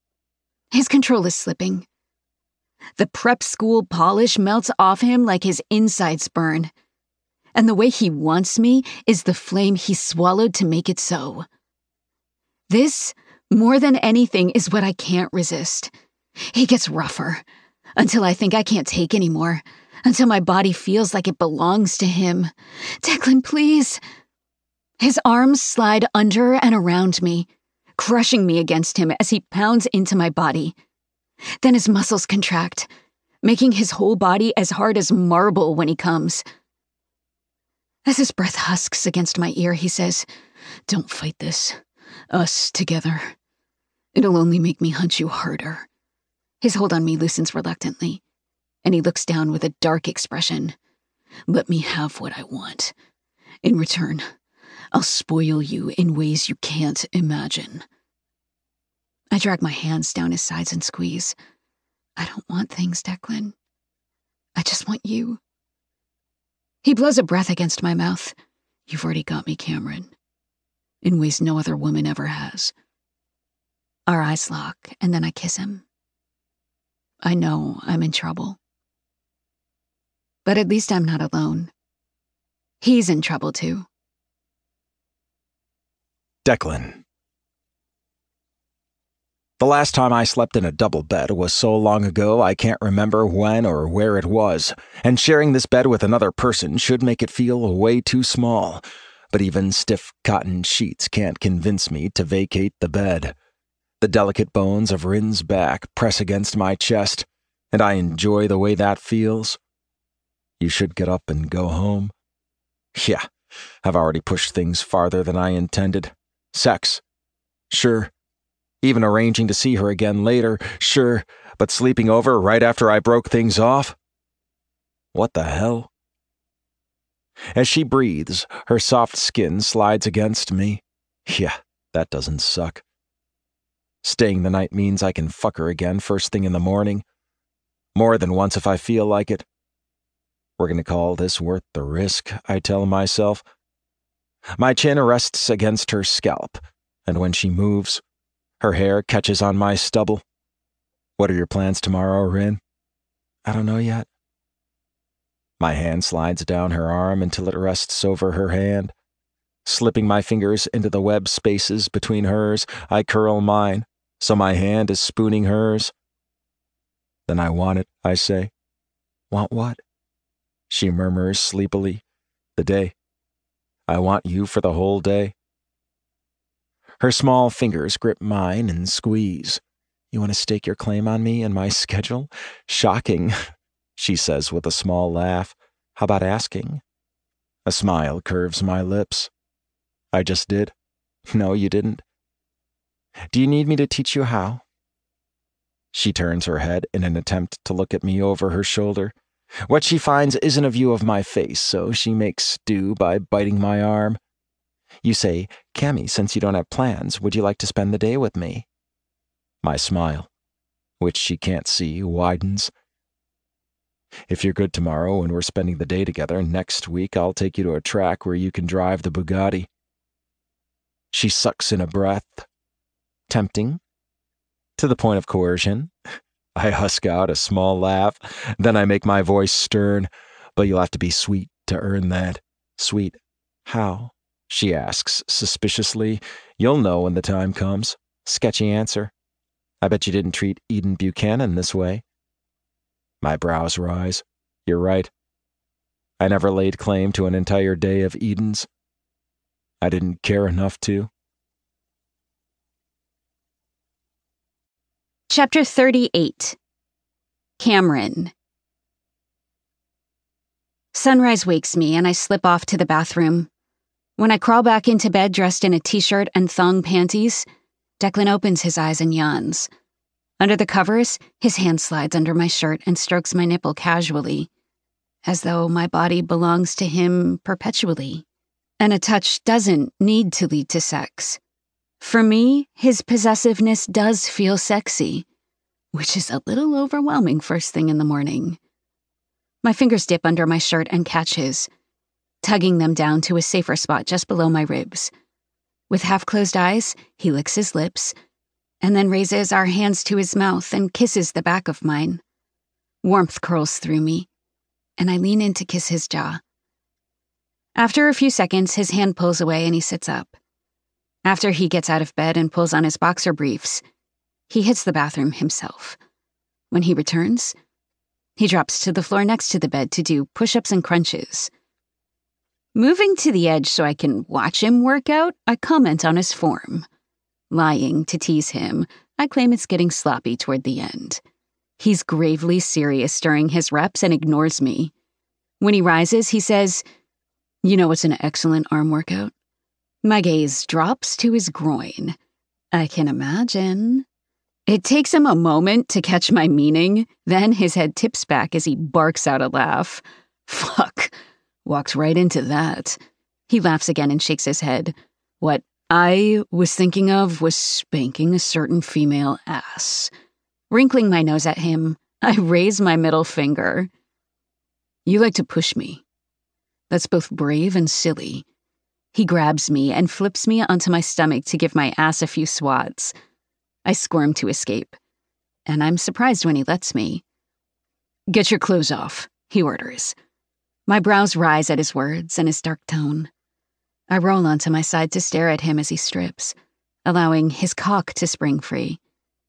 His control is slipping. The prep school polish melts off him like his insides burn. And the way he wants me is the flame he swallowed to make it so. This, more than anything, is what I can't resist. He gets rougher, until I think I can't take anymore, until my body feels like it belongs to him. Declan, please. His arms slide under and around me, crushing me against him as he pounds into my body. Then his muscles contract, making his whole body as hard as marble when he comes. As his breath husks against my ear, he says, "Don't fight this. Us together. It'll only make me hunt you harder." His hold on me loosens reluctantly, and he looks down with a dark expression. "Let me have what I want. In return, I'll spoil you in ways you can't imagine." I drag my hands down his sides and squeeze. I don't want things, Declan. I just want you. He blows a breath against my mouth. "You've already got me, Cameron. In ways no other woman ever has." Our eyes lock, and then I kiss him. I know I'm in trouble. But at least I'm not alone. He's in trouble, too. Declan. The last time I slept in a double bed was so long ago I can't remember when or where it was, and sharing this bed with another person should make it feel way too small, but even stiff cotton sheets can't convince me to vacate the bed. The delicate bones of Rin's back press against my chest, and I enjoy the way that feels. You should get up and go home. Yeah, I've already pushed things farther than I intended. Sex. Sure. Even arranging to see her again later. Sure. But sleeping over right after I broke things off? What the hell? As she breathes, her soft skin slides against me. Yeah, that doesn't suck. Staying the night means I can fuck her again first thing in the morning. More than once if I feel like it. We're gonna call this worth the risk, I tell myself. My chin rests against her scalp, and when she moves, her hair catches on my stubble. What are your plans tomorrow, Rin? I don't know yet. My hand slides down her arm until it rests over her hand. Slipping my fingers into the web spaces between hers, I curl mine, so my hand is spooning hers. Then I want it, I say. Want what? She murmurs sleepily. The day. I want you for the whole day. Her small fingers grip mine and squeeze. You want to stake your claim on me and my schedule? Shocking, she says with a small laugh. How about asking? A smile curves my lips. I just did. No, you didn't. Do you need me to teach you how? She turns her head in an attempt to look at me over her shoulder. What she finds isn't a view of my face, so she makes do by biting my arm. You say, Cammy, since you don't have plans, would you like to spend the day with me? My smile, which she can't see, widens. If you're good tomorrow and we're spending the day together, next week I'll take you to a track where you can drive the Bugatti. She sucks in a breath. Tempting? To the point of coercion. I husk out a small laugh, then I make my voice stern. But you'll have to be sweet to earn that. Sweet. How? She asks suspiciously. You'll know when the time comes. Sketchy answer. I bet you didn't treat Eden Buchanan this way. My brows rise. You're right. I never laid claim to an entire day of Edens. I didn't care enough to. Chapter thirty-eight. Cameron. Sunrise wakes me and I slip off to the bathroom. When I crawl back into bed dressed in a t-shirt and thong panties, Declan opens his eyes and yawns. Under the covers, his hand slides under my shirt and strokes my nipple casually, as though my body belongs to him perpetually. And a touch doesn't need to lead to sex. For me, his possessiveness does feel sexy, which is a little overwhelming first thing in the morning. My fingers dip under my shirt and catch his, tugging them down to a safer spot just below my ribs. With half-closed eyes, he licks his lips, and then raises our hands to his mouth and kisses the back of mine. Warmth curls through me, and I lean in to kiss his jaw. After a few seconds, his hand pulls away and he sits up. After he gets out of bed and pulls on his boxer briefs, he hits the bathroom himself. When he returns, he drops to the floor next to the bed to do push-ups and crunches. Moving to the edge so I can watch him work out, I comment on his form. Lying to tease him, I claim it's getting sloppy toward the end. He's gravely serious during his reps and ignores me. When he rises, he says, "You know what's an excellent arm workout?" My gaze drops to his groin. I can imagine. It takes him a moment to catch my meaning, then his head tips back as he barks out a laugh. Fuck. Walked right into that. He laughs again and shakes his head. What I was thinking of was spanking a certain female ass. Wrinkling my nose at him, I raise my middle finger. You like to push me. That's both brave and silly. He grabs me and flips me onto my stomach to give my ass a few swats. I squirm to escape, and I'm surprised when he lets me. Get your clothes off, he orders. My brows rise at his words and his dark tone. I roll onto my side to stare at him as he strips, allowing his cock to spring free.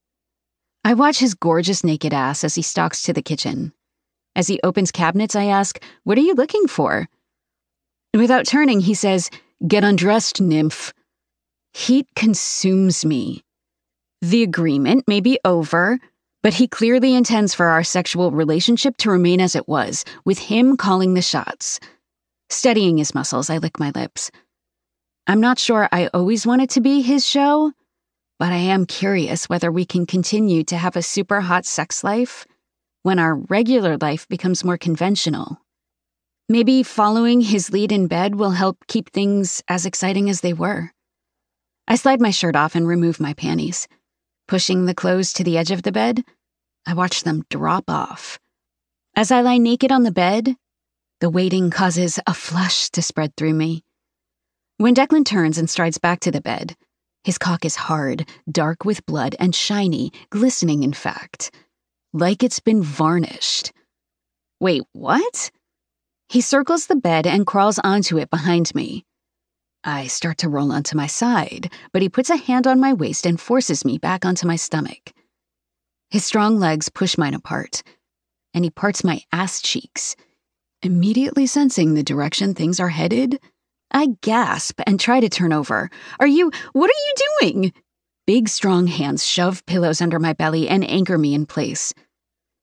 I watch his gorgeous naked ass as he stalks to the kitchen. As he opens cabinets, I ask, "What are you looking for?" Without turning, he says, "Get undressed, nymph." Heat consumes me. The agreement may be over, but he clearly intends for our sexual relationship to remain as it was, with him calling the shots. Steadying his muscles, I lick my lips. I'm not sure I always want it to be his show, but I am curious whether we can continue to have a super hot sex life when our regular life becomes more conventional. Maybe following his lead in bed will help keep things as exciting as they were. I slide my shirt off and remove my panties. Pushing the clothes to the edge of the bed, I watch them drop off. As I lie naked on the bed, the waiting causes a flush to spread through me. When Declan turns and strides back to the bed, his cock is hard, dark with blood, and shiny, glistening in fact, like it's been varnished. Wait, what? He circles the bed and crawls onto it behind me. I start to roll onto my side, but he puts a hand on my waist and forces me back onto my stomach. His strong legs push mine apart, and he parts my ass cheeks. Immediately sensing the direction things are headed, I gasp and try to turn over. Are you, what are you doing? Big, strong hands shove pillows under my belly and anchor me in place.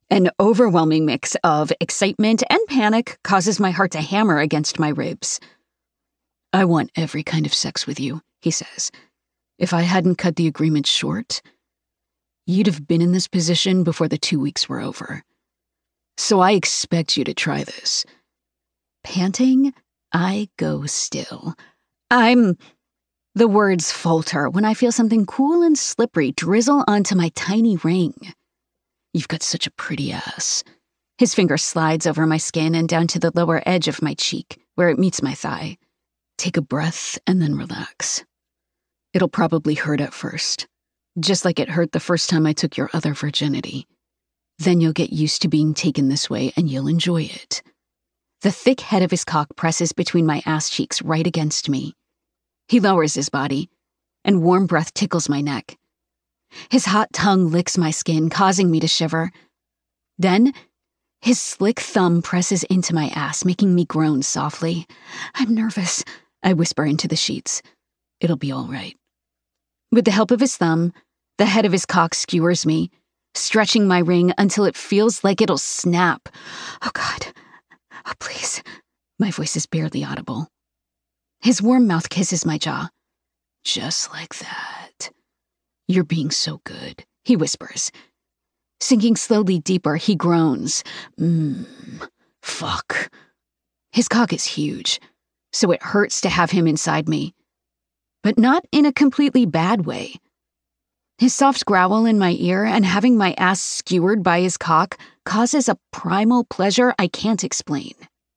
An overwhelming mix of excitement and panic causes my heart to hammer against my ribs. "I want every kind of sex with you," he says. "If I hadn't cut the agreement short, you'd have been in this position before the two weeks were over. So I expect you to try this." Panting, I go still. I'm... The words falter when I feel something cool and slippery drizzle onto my tiny ring. "You've got such a pretty ass." His finger slides over my skin and down to the lower edge of my cheek, where it meets my thigh. "Take a breath and then relax. It'll probably hurt at first, just like it hurt the first time I took your other virginity. Then you'll get used to being taken this way and you'll enjoy it." The thick head of his cock presses between my ass cheeks right against me. He lowers his body, and warm breath tickles my neck. His hot tongue licks my skin, causing me to shiver. Then, his slick thumb presses into my ass, making me groan softly. "I'm nervous," I whisper into the sheets. "It'll be all right." With the help of his thumb, the head of his cock skewers me, stretching my ring until it feels like it'll snap. "Oh, God. Oh, please." My voice is barely audible. His warm mouth kisses my jaw. "Just like that. You're being so good," he whispers. Sinking slowly deeper, he groans. Mmm, fuck. His cock is huge, so it hurts to have him inside me. But not in a completely bad way. His soft growl in my ear and having my ass skewered by his cock causes a primal pleasure I can't explain.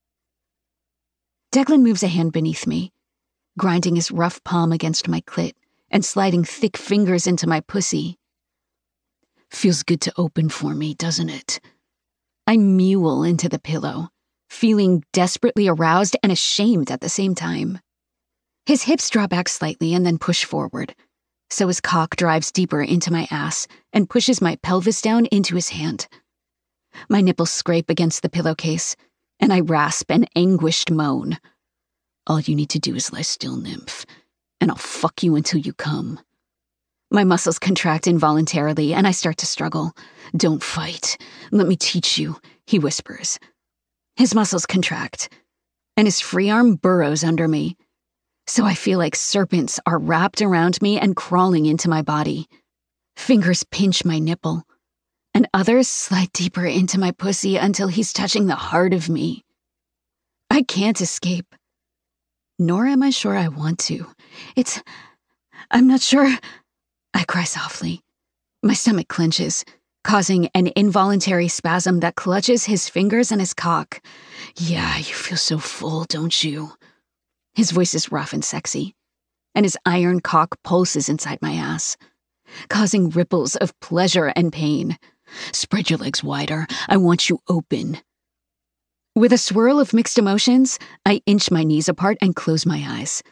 Declan moves a hand beneath me, grinding his rough palm against my clit and sliding thick fingers into my pussy. "Feels good to open for me, doesn't it?" I mule into the pillow, feeling desperately aroused and ashamed at the same time. His hips draw back slightly and then push forward, so his cock drives deeper into my ass and pushes my pelvis down into his hand. My nipples scrape against the pillowcase, and I rasp an anguished moan. "All you need to do is lie still, nymph, and I'll fuck you until you come." My muscles contract involuntarily, and I start to struggle. "Don't fight. Let me teach you," he whispers. His muscles contract, and his free arm burrows under me, so I feel like serpents are wrapped around me and crawling into my body. Fingers pinch my nipple, and others slide deeper into my pussy until he's touching the heart of me. I can't escape. Nor am I sure I want to. It's... I'm not sure... I cry softly. My stomach clenches, causing an involuntary spasm that clutches his fingers and his cock. "Yeah, you feel so full, don't you?" His voice is rough and sexy, and his iron cock pulses inside my ass, causing ripples of pleasure and pain. "Spread your legs wider. I want you open." With a swirl of mixed emotions, I inch my knees apart and close my eyes.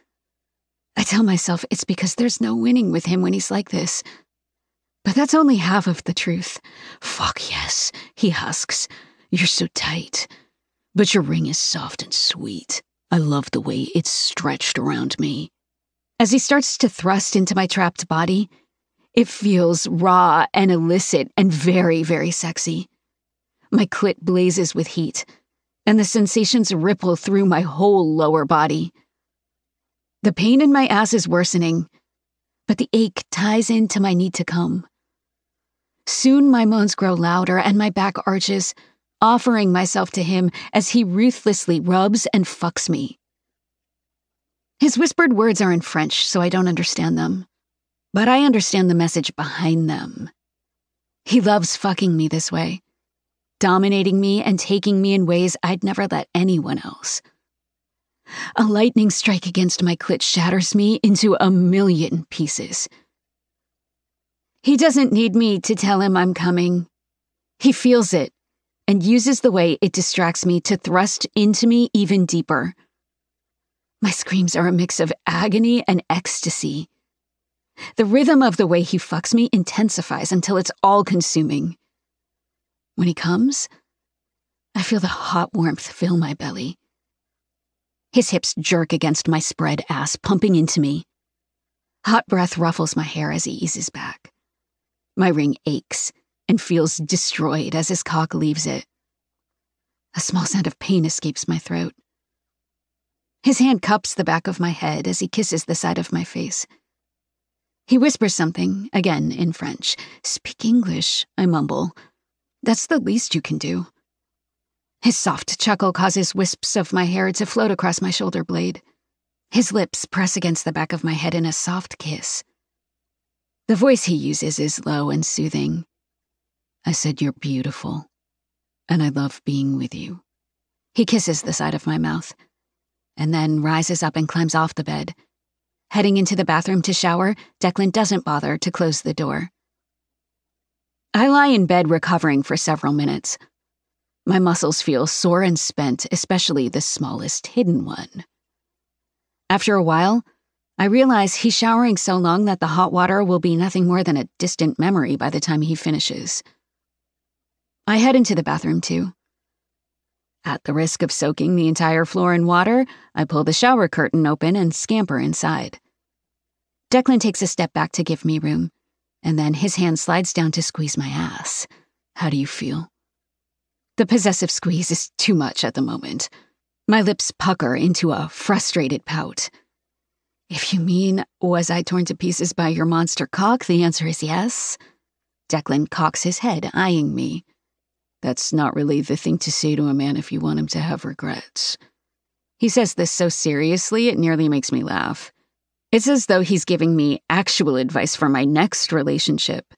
I tell myself it's because there's no winning with him when he's like this. But that's only half of the truth. "Fuck yes," he husks. "You're so tight. But your ring is soft and sweet. I love the way it's stretched around me." As he starts to thrust into my trapped body, it feels raw and illicit and very, very sexy. My clit blazes with heat, and the sensations ripple through my whole lower body. The pain in my ass is worsening, but the ache ties into my need to come. Soon my moans grow louder and my back arches, offering myself to him as he ruthlessly rubs and fucks me. His whispered words are in French, so I don't understand them, but I understand the message behind them. He loves fucking me this way, dominating me and taking me in ways I'd never let anyone else. A lightning strike against my clit shatters me into a million pieces. He doesn't need me to tell him I'm coming. He feels it and uses the way it distracts me to thrust into me even deeper. My screams are a mix of agony and ecstasy. The rhythm of the way he fucks me intensifies until it's all-consuming. When he comes, I feel the hot warmth fill my belly. His hips jerk against my spread ass, pumping into me. Hot breath ruffles my hair as he eases back. My ring aches, and feels destroyed as his cock leaves it. A small sound of pain escapes my throat. His hand cups the back of my head as he kisses the side of my face. He whispers something, again in French. "Speak English," I mumble. "That's the least you can do." His soft chuckle causes wisps of my hair to float across my shoulder blade. His lips press against the back of my head in a soft kiss. The voice he uses is low and soothing. "I said you're beautiful, and I love being with you." He kisses the side of my mouth, and then rises up and climbs off the bed. Heading into the bathroom to shower, Declan doesn't bother to close the door. I lie in bed recovering for several minutes. My muscles feel sore and spent, especially the smallest hidden one. After a while, I realize he's showering so long that the hot water will be nothing more than a distant memory by the time he finishes. I head into the bathroom too. At the risk of soaking the entire floor in water, I pull the shower curtain open and scamper inside. Declan takes a step back to give me room, and then his hand slides down to squeeze my ass. "How do you feel?" The possessive squeeze is too much at the moment. My lips pucker into a frustrated pout. "If you mean, was I torn to pieces by your monster cock, the answer is yes." Declan cocks his head, eyeing me. "That's not really the thing to say to a man if you want him to have regrets." He says this so seriously it nearly makes me laugh. It's as though he's giving me actual advice for my next relationship.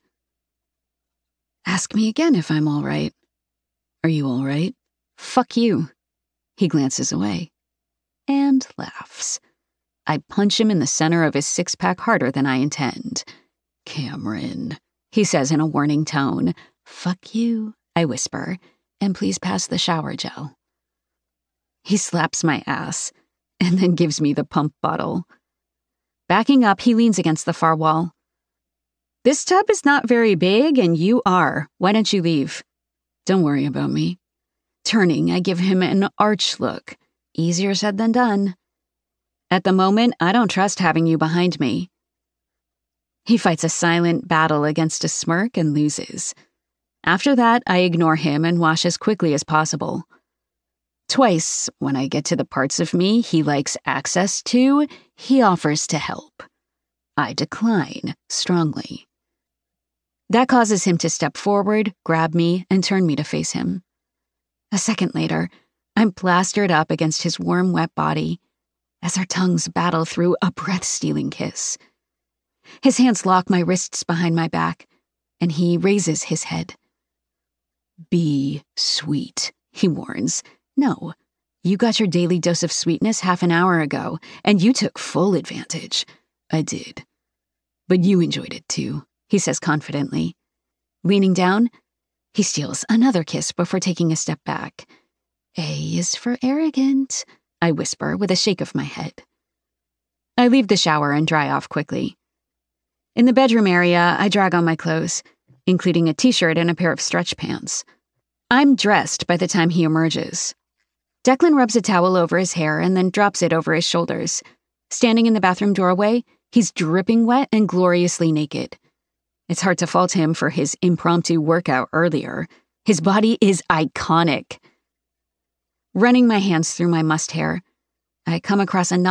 "Ask me again if I'm all right." "Are you all right?" "Fuck you." He glances away and laughs. I punch him in the center of his six-pack harder than I intend. "Cameron," he says in a warning tone. "Fuck you," I whisper, "and please pass the shower gel." He slaps my ass and then gives me the pump bottle. Backing up, he leans against the far wall. "This tub is not very big, and you are. Why don't you leave?" "Don't worry about me." Turning, I give him an arch look. Easier said than done. "At the moment, I don't trust having you behind me." He fights a silent battle against a smirk and loses. After that, I ignore him and wash as quickly as possible. Twice, when I get to the parts of me he likes access to, he offers to help. I decline strongly. That causes him to step forward, grab me, and turn me to face him. A second later, I'm plastered up against his warm, wet body as our tongues battle through a breath-stealing kiss. His hands lock my wrists behind my back, and he raises his head. "Be sweet," he warns. "No, you got your daily dose of sweetness half an hour ago, and you took full advantage." "I did. But you enjoyed it too," he says confidently. Leaning down, he steals another kiss before taking a step back. "A is for arrogant," I whisper with a shake of my head. I leave the shower and dry off quickly. In the bedroom area, I drag on my clothes, including a t-shirt and a pair of stretch pants. I'm dressed by the time he emerges. Declan rubs a towel over his hair and then drops it over his shoulders. Standing in the bathroom doorway, he's dripping wet and gloriously naked. It's hard to fault him for his impromptu workout earlier. His body is iconic. Running my hands through my mussed hair, I come across a knot